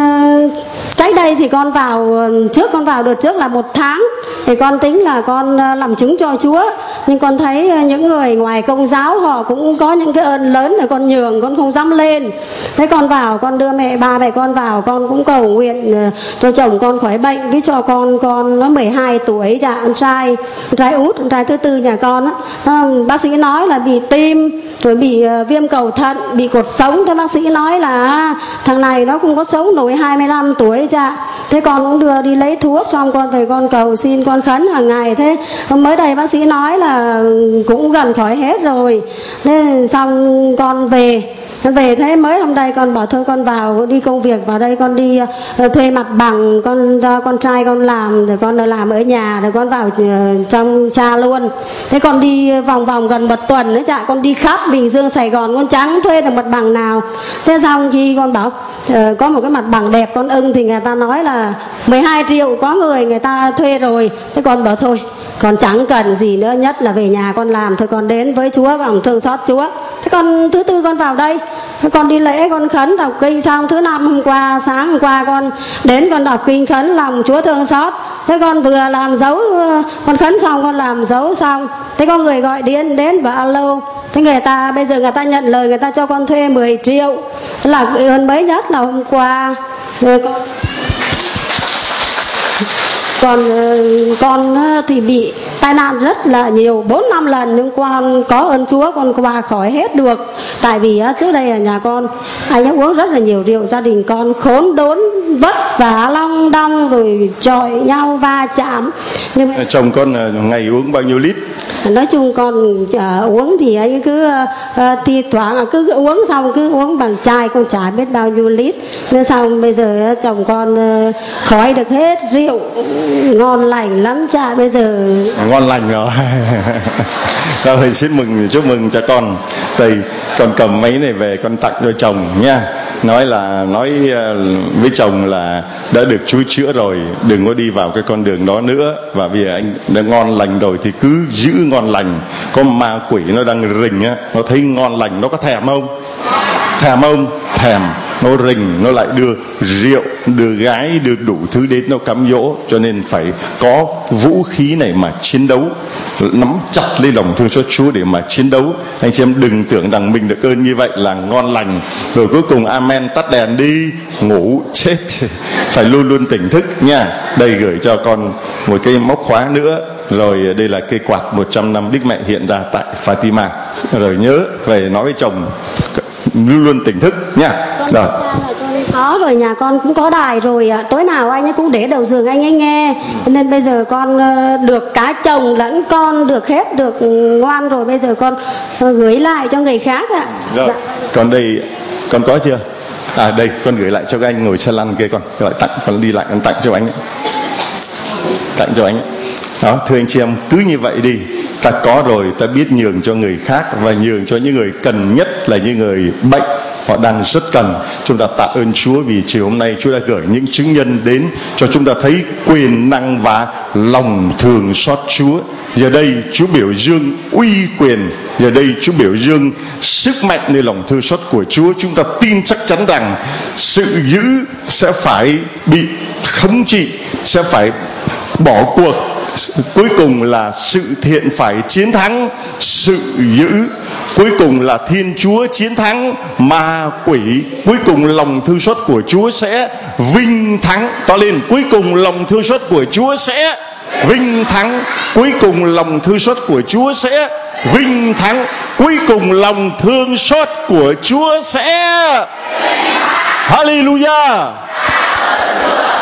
Speaker 8: cách đây thì con vào trước, con vào đợt trước là 1 tháng thì con tính là con làm chứng cho Chúa. Nhưng con thấy những người ngoài công giáo họ cũng có những cái ơn lớn rồi con nhường, con không dám lên. Thế con vào, con đưa ba mẹ con vào, con cũng cầu nguyện cho chồng con khỏi bệnh, với cho con nó 12 tuổi, anh trai út, anh trai thứ tư nhà con á. Bác sĩ nói là bị tim, rồi bị viêm cầu thận, bị cột sống. Thế bác sĩ nói là thằng này nó không có sống nổi 25 tuổi cha. Thế con cũng đưa đi lấy thuốc, xong con về con cầu xin, con khấn hàng ngày. Thế mới đây bác sĩ nói là cũng gần khỏi hết rồi. Nên xong con về thế mới hôm nay con bảo thôi con vào đi công việc, vào đây con đi thuê mặt bằng, con cho con trai con làm, rồi con làm ở nhà, rồi con vào trong cha luôn. Thế con đi vòng gần 1 tuần nữa cha, con đi khắp Bình Dương, Sài Gòn, con chẳng thuê được mặt bằng nào. Thế xong khi con bảo có một cái mặt bằng đẹp con ưng thì người ta nói là 12 triệu có người ta thuê rồi. Thế con bảo thôi con chẳng cần gì nữa, nhất là về nhà con làm thôi, con đến với Chúa lòng thương xót Chúa. Thế con thứ tư con vào đây, con đi lễ, con khấn đọc kinh xong. Thứ năm hôm qua, sáng hôm qua con đến con đọc kinh khấn lòng Chúa thương xót. Thế con vừa làm dấu, con khấn xong con làm dấu xong, thế có người gọi điện đến và alo. Thế người ta bây giờ người ta nhận lời, người ta cho con thuê 10 triệu. Thế là ơn mới nhất là hôm qua. Rồi con Còn con thì bị tai nạn rất là nhiều, 4-5 lần, nhưng con có ơn Chúa con qua khỏi hết được. Tại vì trước đây ở nhà con anh ấy uống rất là nhiều rượu, gia đình con khốn đốn vất vả long đong rồi chọi nhau va chạm. Nhưng
Speaker 1: chồng con ngày uống bao nhiêu lít?
Speaker 8: Nói chung con uống thì anh cứ thi thoảng cứ uống xong cứ uống bằng chai, con chả biết bao nhiêu lít. Nên xong bây giờ chồng con khỏi được hết rượu, ngon lành lắm cha bây giờ.
Speaker 1: Ngon lành rồi. Thôi xin mừng, chúc mừng cho con. Đây con cầm mấy này về con tặng cho chồng nha. Nói với chồng là đã được Chúa chữa rồi, đừng có đi vào cái con đường đó nữa. Và bây giờ anh đã ngon lành rồi thì cứ giữ ngon lành. Có ma quỷ nó đang rình á, nó thấy ngon lành nó có thèm không? Thèm không? Thèm. Nó rình, nó lại đưa rượu, đưa gái, đưa đủ thứ đến nó cám dỗ. Cho nên phải có vũ khí này mà chiến đấu, nắm chặt lấy lòng thương xót Chúa để mà chiến đấu. Anh chị em đừng tưởng rằng mình được ơn như vậy là ngon lành rồi cuối cùng amen tắt đèn đi ngủ chết. Phải luôn luôn tỉnh thức nha. Đây gửi cho con một cái móc khóa nữa. Rồi đây là cây quạt 100 năm Đức Mẹ hiện ra tại Fatima. Rồi nhớ về nói với chồng luôn luôn tỉnh thức nha. Rồi.
Speaker 8: Có rồi, nhà con cũng có đài rồi, tối nào anh ấy cũng để đầu giường anh ấy nghe. Nên bây giờ con được cả chồng lẫn con được hết, được ngoan rồi, bây giờ con gửi lại cho người khác ạ.
Speaker 1: Rồi. Dạ. Còn đây con có chưa? À đây con gửi lại cho các anh ngồi xe lăn kia, con gọi tặng, con đi lại con tặng cho anh. Tặng cho anh. Đó, thưa anh chị em, cứ như vậy đi. Ta có rồi, ta biết nhường cho người khác và nhường cho những người cần nhất là những người bệnh, họ đang rất cần. Chúng ta tạ ơn Chúa vì chiều hôm nay Chúa đã gửi những chứng nhân đến cho chúng ta thấy quyền năng và lòng thương xót Chúa. Giờ đây Chúa biểu dương uy quyền, giờ đây Chúa biểu dương sức mạnh nơi lòng thương xót của Chúa. Chúng ta tin chắc chắn rằng sự dữ sẽ phải bị khống trị, sẽ phải bỏ cuộc. Cuối cùng là sự thiện phải chiến thắng sự dữ, cuối cùng là Thiên Chúa chiến thắng ma quỷ, cuối cùng lòng thương xót của Chúa sẽ vinh thắng. To lên, cuối cùng lòng thương xót của Chúa sẽ vinh thắng, cuối cùng lòng thương xót của Chúa sẽ vinh thắng, cuối cùng lòng thương xót của Chúa sẽ Hallelujah.